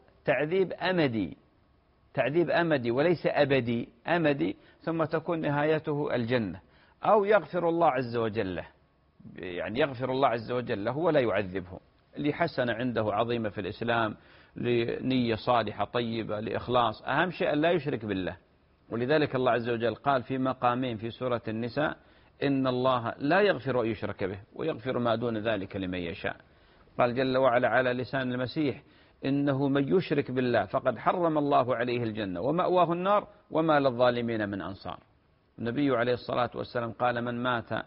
تعذيب أمدي وليس أبدي، أمدي، ثم تكون نهايته الجنة، أو يغفر الله عز وجل له، يعني يغفر الله عز وجل له ولا يعذبه، لحسنة عنده عظيمة في الإسلام، لنية صالحة طيبة، لإخلاص، أهم شيء أن لا يشرك بالله. ولذلك الله عز وجل قال في مقامين في سورة النساء إن الله لا يغفر أن يشرك به ويغفر ما دون ذلك لمن يشاء. قال جل وعلا على لسان المسيح إنه من يشرك بالله فقد حرم الله عليه الجنة ومأواه النار وما للظالمين من أنصار. النبي عليه الصلاة والسلام قال من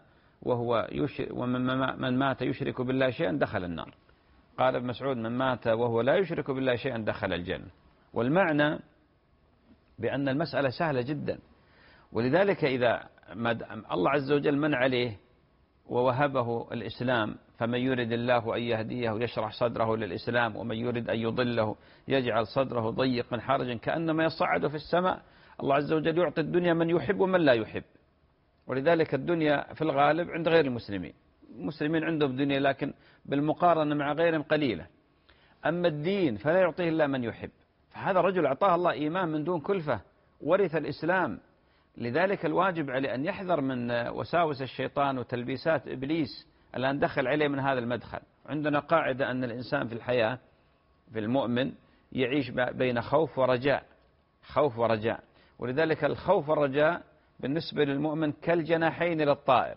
مات يشرك بالله شيئا دخل النار. قال ابن مسعود من مات وهو لا يشرك بالله شيئا دخل الجنة. والمعنى بأن المسألة سهلة جدا. ولذلك إذا الله عز وجل من عليه ووهبه الإسلام فمن يرد الله أن يهديه يشرح صدره للإسلام ومن يرد أن يضله يجعل صدره ضيقا حرجا كأنما يصعد في السماء. الله عز وجل يعطي الدنيا من يحب ومن لا يحب. ولذلك الدنيا في الغالب عند غير المسلمين، مسلمين عندهم دنيا لكن بالمقارنة مع غيرهم قليلة. أما الدين فلا يعطيه إلا من يحب. فهذا الرجل أعطاه الله إيمان من دون كلفة، ورث الإسلام. لذلك الواجب عليه أن يحذر من وساوس الشيطان وتلبيسات إبليس الآن دخل عليه من هذا المدخل. عندنا قاعدة أن الإنسان في الحياة في المؤمن يعيش بين خوف ورجاء، خوف ورجاء. ولذلك الخوف والرجاء بالنسبة للمؤمن كالجناحين للطائر.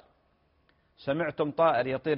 سمعتم طائر يطير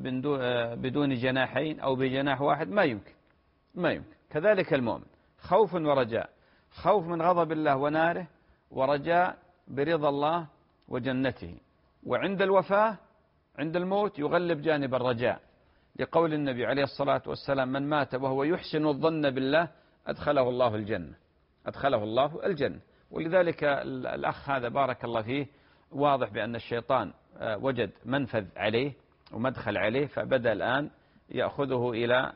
بدون جناحين أو بجناح واحد؟ ما يمكن، ما يمكن. كذلك المؤمن خوف ورجاء، خوف من غضب الله وناره، ورجاء برضا الله وجنته. وعند الوفاة عند الموت يغلب جانب الرجاء، لقول النبي عليه الصلاة والسلام: من مات وهو يحسن الظن بالله أدخله الله الجنة، أدخله الله الجنة. ولذلك الأخ هذا بارك الله فيه واضح بأن الشيطان وجد منفذ عليه ومدخل عليه، فبدأ الآن يأخذه إلى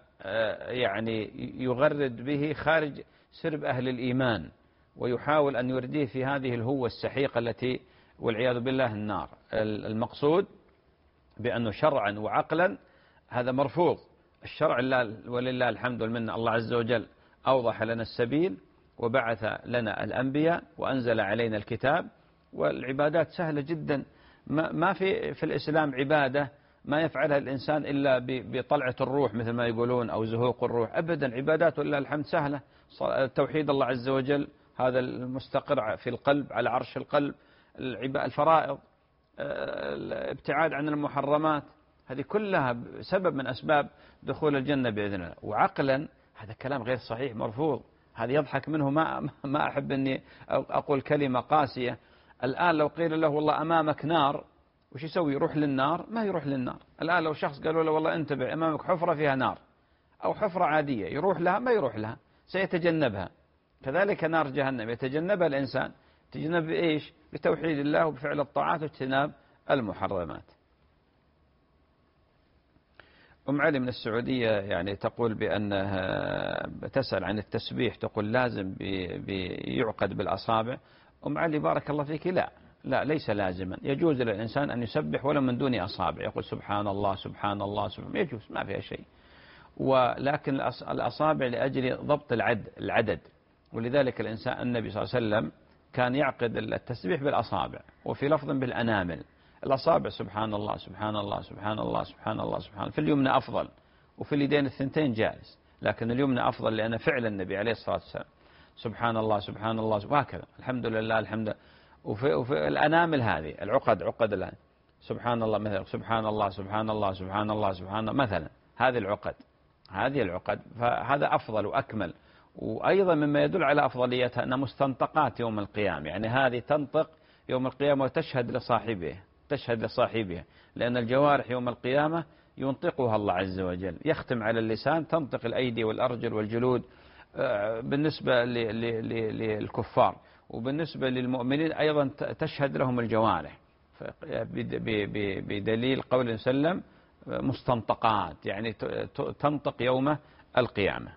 يعني يغرد به خارج سرب أهل الإيمان، ويحاول أن يرديه في هذه الهوة السحيقة التي والعياذ بالله النار. المقصود بأنه شرعا وعقلا هذا مرفوض. الشرع ولله الحمد والمنة، الله عز وجل أوضح لنا السبيل وبعث لنا الأنبياء وأنزل علينا الكتاب، والعبادات سهلة جدا. ما في الإسلام عبادة ما يفعلها الإنسان إلا بطلعة الروح مثل ما يقولون أو زهوق الروح، أبدا. عبادات ولله الحمد سهلة. توحيد الله عز وجل هذا المستقر في القلب على عرش القلب، الفرائض، الابتعاد عن المحرمات، هذه كلها سبب من أسباب دخول الجنة بإذن الله. وعقلا هذا كلام غير صحيح مرفوض، هذا يضحك منه. ما أحب أني أقول كلمة قاسية. الآن لو قيل له والله أمامك نار، وش يسوي؟ يروح للنار؟ ما يروح للنار. الآن لو شخص قالوا له والله انتبه أمامك حفرة فيها نار أو حفرة عادية، يروح لها؟ ما يروح لها، سيتجنبها. كذلك نار جهنم يتجنبها الإنسان، تجنب بإيش؟ بتوحيد الله وبفعل الطاعات واجتناب المحرمات. أم علي من السعودية يعني تقول بأنها تسأل عن التسبيح، تقول لازم يعقد بالأصابع. أم علي بارك الله فيك، لا ليس لازما. يجوز للإنسان أن يسبح ولو من دون أصابع، يقول سبحان الله سبحان الله سبحان، يجوز، ما فيها شيء. ولكن الأصابع لأجل ضبط العدد. ولذلك الإنسان النبي صلى الله عليه وسلم كان يعقد التسبيح بالأصابع، وفي لفظ بالأنامل. الأصابع سبحان الله سبحان الله سبحان الله سبحان الله سبحان. في اليمنى أفضل، وفي اليدين الثنتين جائز، لكن اليمنى أفضل لأن فعل النبي عليه الصلاة والسلام سبحان الله سبحان الله وهكذا، الحمد لله الحمد لله. وفي الأنامل هذه عقد الآن سبحان الله، مثلا سبحان الله سبحان الله سبحان الله سبحان الله مثلا، هذه العقد فهذا أفضل وأكمل. وأيضا مما يدل على أفضليتها أن مستنطقات يوم القيامة، يعني هذه تنطق يوم القيامة وتشهد لصاحبها، لأن الجوارح يوم القيامة ينطقها الله عز وجل، يختم على اللسان، تنطق الأيدي والأرجل والجلود بالنسبة للكفار، وبالنسبة للمؤمنين أيضا تشهد لهم الجوارح، بدليل قول سلم مستنطقات، يعني تنطق يوم القيامة.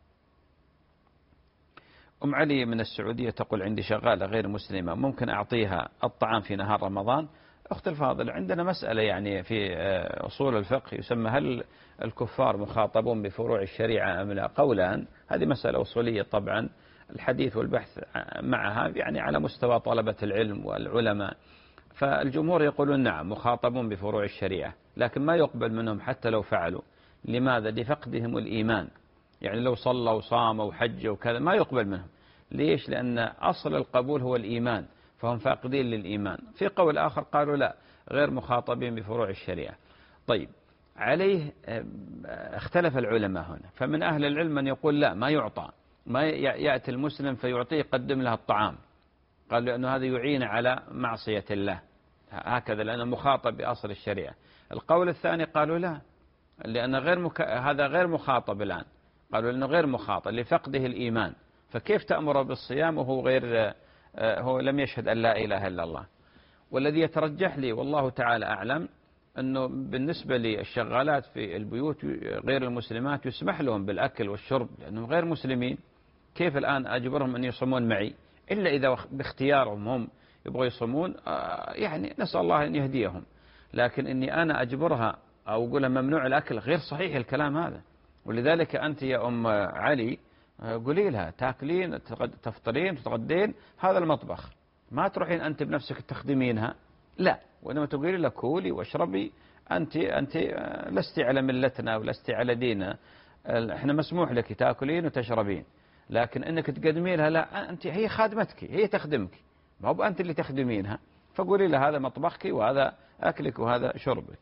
أم علي من السعودية تقول عندي شغالة غير مسلمة، ممكن أعطيها الطعام في نهار رمضان؟ أخت الفاضل، عندنا مسألة يعني في أصول الفقه يسمى هل الكفار مخاطبون بفروع الشريعة أم لا؟ قولان، هذه مسألة أصولية طبعا، الحديث والبحث معها يعني على مستوى طلبة العلم والعلماء. فالجمهور يقولون نعم مخاطبون بفروع الشريعة، لكن ما يقبل منهم حتى لو فعلوا. لماذا؟ لفقدهم الإيمان، يعني لو صلوا وصاموا وحجوا وكذا ما يقبل منهم. ليش؟ لأن أصل القبول هو الإيمان، فهم فاقدين للإيمان. في قول آخر قالوا لا، غير مخاطبين بفروع الشريعة. طيب، عليه اختلف العلماء هنا، فمن أهل العلم من يقول لا، ما يعطى، ما يأتي المسلم فيعطيه يقدم له الطعام، قال لأنه هذا يعين على معصية الله، هكذا لأنه مخاطب بأصل الشريعة. القول الثاني قالوا لا، لأن هذا غير مخاطب الآن، قالوا لأنه غير مخاطب لفقده الإيمان، فكيف تأمر بالصيام وهو هو لم يشهد أن لا إله إلا الله؟ والذي يترجح لي والله تعالى أعلم أنه بالنسبة للشغالات في البيوت غير المسلمات يسمح لهم بالأكل والشرب لأنهم غير مسلمين. كيف الآن أجبرهم أن يصومون معي؟ إلا إذا باختيارهم هم يبغوا يصومون، يعني نسأل الله أن يهديهم. لكن إني أنا أجبرها أو أقولها ممنوع الأكل غير صحيح الكلام هذا. ولذلك أنت يا أم علي قولي لها تاكلين تفطرين تتغدين هذا المطبخ، ما تروحين أنت بنفسك تخدمينها، لا، وإنما تقولي لها كولي واشربي، أنت لست على ملتنا ولست على ديننا، احنا مسموح لك تاكلين وتشربين، لكن انك تقدمي لها لا، انت هي خادمتك، هي تخدمك، ما هو انت اللي تخدمينها، فقولي لها هذا مطبخك وهذا اكلك وهذا شربك.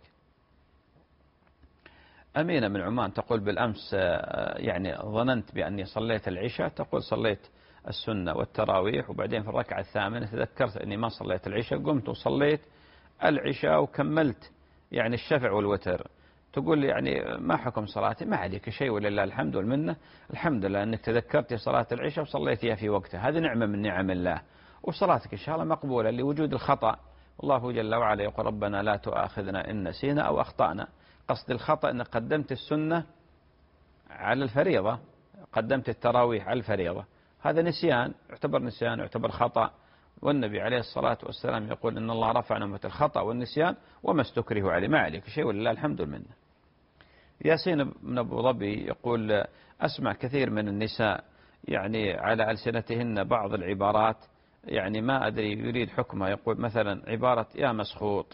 أمينة من عمان تقول بالأمس يعني ظننت بأني صليت العشاء، تقول صليت السنة والتراويح وبعدين في الركعة الثامنة تذكرت أني ما صليت العشاء، قمت وصليت العشاء وكملت يعني الشفع والوتر. تقول يعني ما حكم صلاتي؟ ما عليك شيء ولله الحمد والمنة، الحمد لله أنك تذكرتي صلاة العشاء وصليتيها في وقتها، هذه نعمة من نعم الله، وصلاتك إن شاء الله مقبولة لوجود الخطأ. الله جل وعلا يقول ربنا لا تؤاخذنا إن نسينا أو أخطأنا. قصد الخطأ أنك قدمت السنة على الفريضة، قدمت التراويح على الفريضة، هذا نسيان، يعتبر نسيان، يعتبر خطأ. والنبي عليه الصلاة والسلام يقول إن الله رفع نعمة الخطأ والنسيان وما استكره عليه، ما عليك شيء ولله الحمد والمنة. ياسين بن أبو ظبي يقول أسمع كثير من النساء يعني على ألسنتهن بعض العبارات يعني ما أدري يريد حكمها، يقول مثلا عبارة يا مسخوط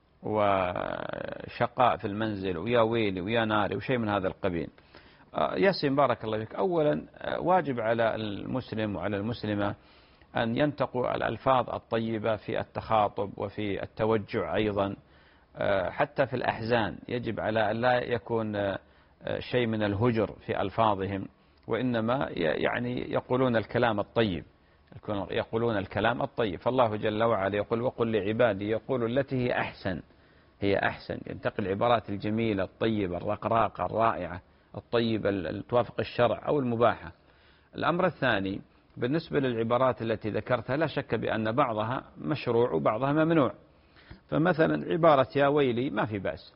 وشقاء في المنزل ويا ويلي ويا ناري وشيء من هذا القبيل. ياسين بارك الله فيك، أولا واجب على المسلم وعلى المسلمة أن ينتقوا الألفاظ الطيبة في التخاطب وفي التوجع أيضا، حتى في الأحزان يجب على أن لا يكون شيء من الهجر في ألفاظهم، وإنما يعني يقولون الكلام الطيب، يقولون الكلام الطيب. فالله جل وعلا يقول وقل لعبادي يقولوا التي هي أحسن، هي أحسن، ينتقي العبارات الجميلة الطيبة الرقراقة الرائعة الطيبة اللي توافق الشرع أو المباحة. الأمر الثاني بالنسبة للعبارات التي ذكرتها لا شك بأن بعضها مشروع وبعضها ممنوع، فمثلا عبارة يا ويلي ما في بأس،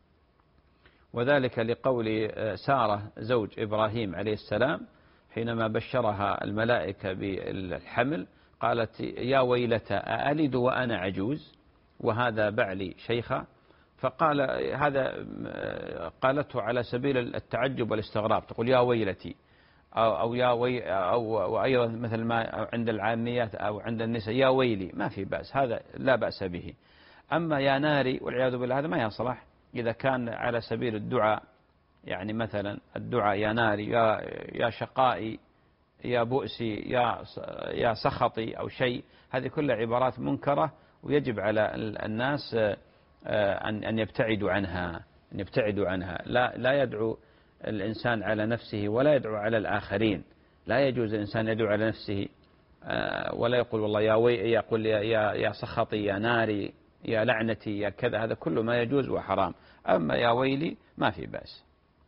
وذلك لقول سارة زوج إبراهيم عليه السلام حينما بشرها الملائكة بالحمل قالت يا ويلتى أألد وأنا عجوز وهذا بعلي شيخة، فقال هذا قالته على سبيل التعجب والاستغراب، تقول يا ويلتي أو يا وأيضا مثل ما عند العاميات أو عند النساء يا ويلي، ما في بأس، هذا لا بأس به. أما يا ناري والعياذ بالله هذا ما يصلح إذا كان على سبيل الدعاء، يعني مثلا الدعاء يا ناري يا شقائي يا بؤسي يا سخطي أو شيء، هذه كلها عبارات منكرة ويجب على الناس أن يبتعدوا عنها، أن يبتعدوا عنها. لا يدعو الإنسان على نفسه ولا يدعو على الآخرين، لا يجوز الإنسان يدعو على نفسه ولا يقول والله يقول يا سخطي يا ناري يا لعنتي يا كذا، هذا كله ما يجوز وحرام. أما يا ويلي ما في بأس.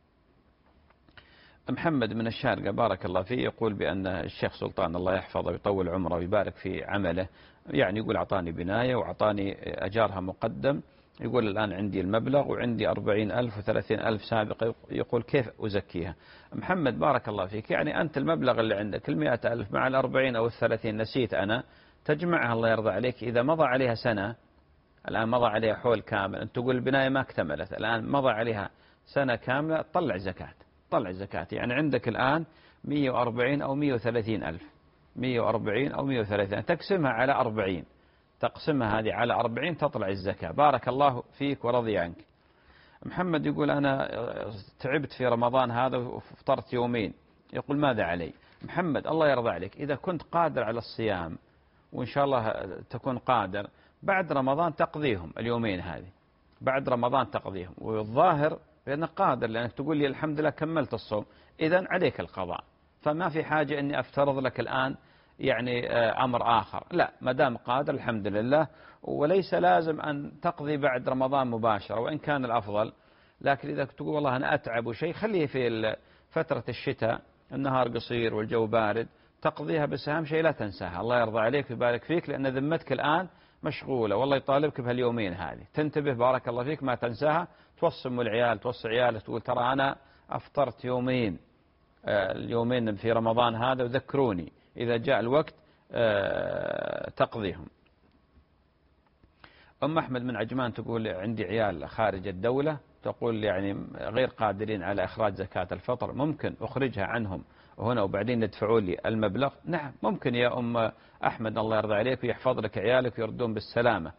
محمد من الشارقة بارك الله فيه يقول بأن الشيخ سلطان الله يحفظه ويطول عمره ويبارك في عمله، يعني يقول أعطاني بناية وأعطاني أجارها مقدم، يقول الآن عندي المبلغ وعندي 40,000 و30,000 سابقة، يقول كيف أزكيها؟ محمد بارك الله فيك، يعني أنت المبلغ اللي عندك 100,000 مع 40 أو 30 نسيت أنا، تجمعها الله يرضى عليك، إذا مضى عليها سنة، الآن مضى عليها حول كامل، أنت تقول البناية ما اكتملت، الآن مضى عليها سنة كاملة، طلع زكاة، طلع زكاة، يعني عندك الآن 140 أو 130,000، 140 أو 130، تقسمها على 40، تقسمها هذه على 40 تطلع الزكاة. بارك الله فيك ورضي عنك. محمد يقول أنا تعبت في رمضان هذا وفطرت يومين، يقول ماذا علي؟ محمد الله يرضى عليك، إذا كنت قادر على الصيام وإن شاء الله تكون قادر بعد رمضان تقضيهم اليومين هذه، بعد رمضان تقضيهم، والظاهر بأنك قادر لأنك تقول لي الحمد لله كملت الصوم، إذن عليك القضاء، فما في حاجة أني أفترض لك الآن يعني أمر آخر، لا، ما دام قادر الحمد لله، وليس لازم أن تقضي بعد رمضان مباشرة وإن كان الأفضل، لكن إذا تقول والله أنا أتعب وشيء خليه في فترة الشتاء، النهار قصير والجو بارد، تقضيها، بس أهم شيء لا تنساها، الله يرضى عليك ويبارك فيك، لأن ذمتك الآن مشغولة والله يطالبك بهاليومين هذه، تنتبه بارك الله فيك ما تنساها، توصم العيال، توصي عيالك تقول ترى أنا أفطرت يومين، اليومين في رمضان هذا وذكروني إذا جاء الوقت تقضيهم. أم أحمد من عجمان تقول عندي عيال خارج الدولة، تقول يعني غير قادرين على إخراج زكاة الفطر، ممكن أخرجها عنهم هنا وبعدين يدفعوا لي المبلغ؟ نعم ممكن يا أم أحمد، الله يرضى عليك ويحفظ لك عيالك ويردون بالسلامة.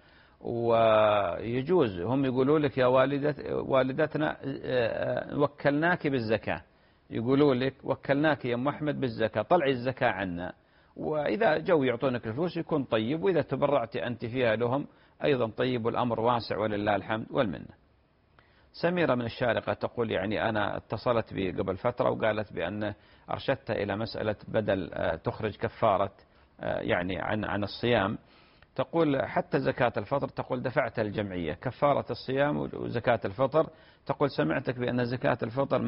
ويجوز هم يقولوا لك يا والدتنا وكلناك بالزكاة، يقولوا لك وكلناك يا أم أحمد بالزكاة، طلعي الزكاة عنا، وإذا جو يعطونك الفلوس يكون طيب، وإذا تبرعت أنت فيها لهم أيضا طيب، والأمر واسع ولله الحمد والمنة. سميرة من الشارقة تقول يعني أنا اتصلت بي قبل فترة وقالت بأن أرشدت إلى مسألة بدل تخرج كفارة يعني عن الصيام. تقول حتى زكاة الفطر تقول دفعت الجمعية، كفارة الصيام وزكاة الفطر تقول سمعتك بأن زكاة الفطر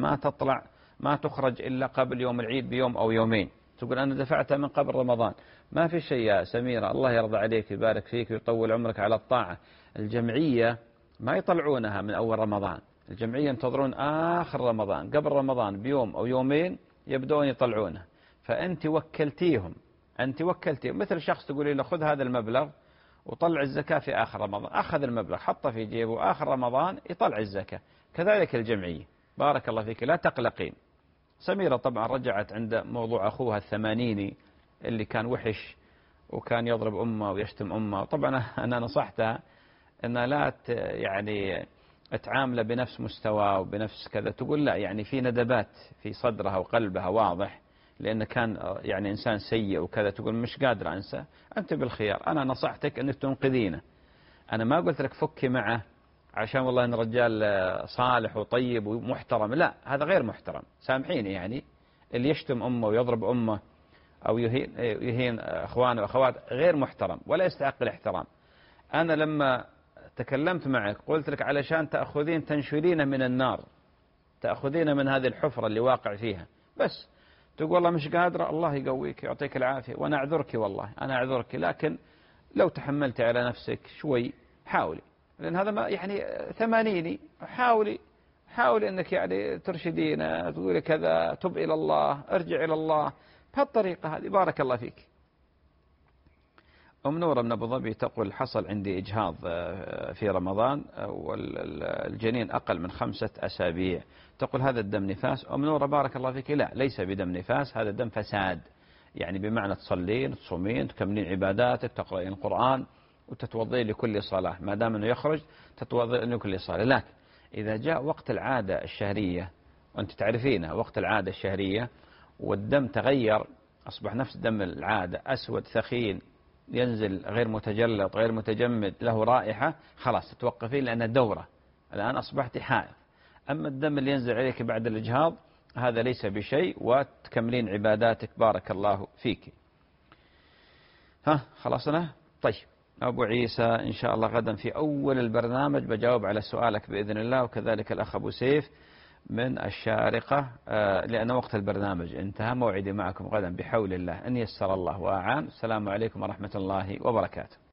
ما تخرج إلا قبل يوم العيد بيوم أو يومين، تقول أنا دفعتها من قبل رمضان. ما في شيء يا سميرة، الله يرضى عليك ويبارك فيك ويطول عمرك على الطاعة. الجمعية ما يطلعونها من أول رمضان، الجمعية ينتظرون آخر رمضان، قبل رمضان بيوم أو يومين يبدون يطلعونها، فأنت وكلتيهم، أنت وكلتيهم. مثل شخص تقولي له خذ هذا المبلغ وطلع الزكاة في آخر رمضان، أخذ المبلغ حطه في جيبه آخر رمضان يطلع الزكاة، كذلك الجمعية. بارك الله فيك لا تقلقين. سميرة طبعا رجعت عند موضوع أخوها الثمانيني اللي كان وحش وكان يضرب أمه ويشتم أمه. طبعا أنا نصحتها أن لا يعني تعامله بنفس مستوى وبنفس كذا، تقول لا يعني في ندبات في صدرها وقلبها واضح، لأن كان يعني إنسان سيء وكذا، تقول مش قادر أنسى. أنت بالخيار، أنا نصحتك أنك تنقذينه، أنا ما قلت لك فكي معه عشان والله إن رجال صالح وطيب ومحترم، لا هذا غير محترم، سامحيني يعني اللي يشتم أمه ويضرب أمه أو يهين أخوانه وأخوات غير محترم ولا يستحق الاحترام. أنا لما تكلمت معك قلت لك علشان تأخذين تنشرين من النار، تأخذين من هذه الحفرة اللي واقع فيها، بس تقول والله مش قادرة، الله يقويك يعطيك العافية، وأنا أعذرك والله أنا أعذرك، لكن لو تحملت على نفسك شوي حاولي، لأن هذا ما يعني ثمانيني، حاولي أنك يعني ترشدين، تقولي كذا، تب إلى الله، ارجع إلى الله بهالطريقة هذه. بارك الله فيك. أم نورة من أبو ظبي تقول حصل عندي إجهاض في رمضان والجنين أقل من 5 أسابيع، تقول هذا الدم نفاس. أم نورة بارك الله فيك لا، ليس بدم نفاس، هذا دم فساد، يعني بمعنى تصلين تصومين تكملين عباداتك تقرأين القرآن وتتوضئين لكل صلاة، ما دام أنه يخرج تتوضئين لكل صلاة. لكن إذا جاء وقت العادة الشهرية وأنت تعرفينها وقت العادة الشهرية والدم تغير أصبح نفس دم العادة أسود ثخين ينزل غير متجلط غير متجمد له رائحة، خلاص تتوقفين لأن دورة الآن أصبحت حائض. أما الدم اللي ينزل عليك بعد الإجهاض هذا ليس بشيء وتكملين عباداتك. بارك الله فيك. خلصنا؟ طيب أبو عيسى إن شاء الله غدا في أول البرنامج بجاوب على سؤالك بإذن الله، وكذلك الأخ أبو سيف من الشارقة، لأن وقت البرنامج انتهى. موعدي معكم غدا بحول الله إن يسر الله وأعان. السلام عليكم ورحمة الله وبركاته.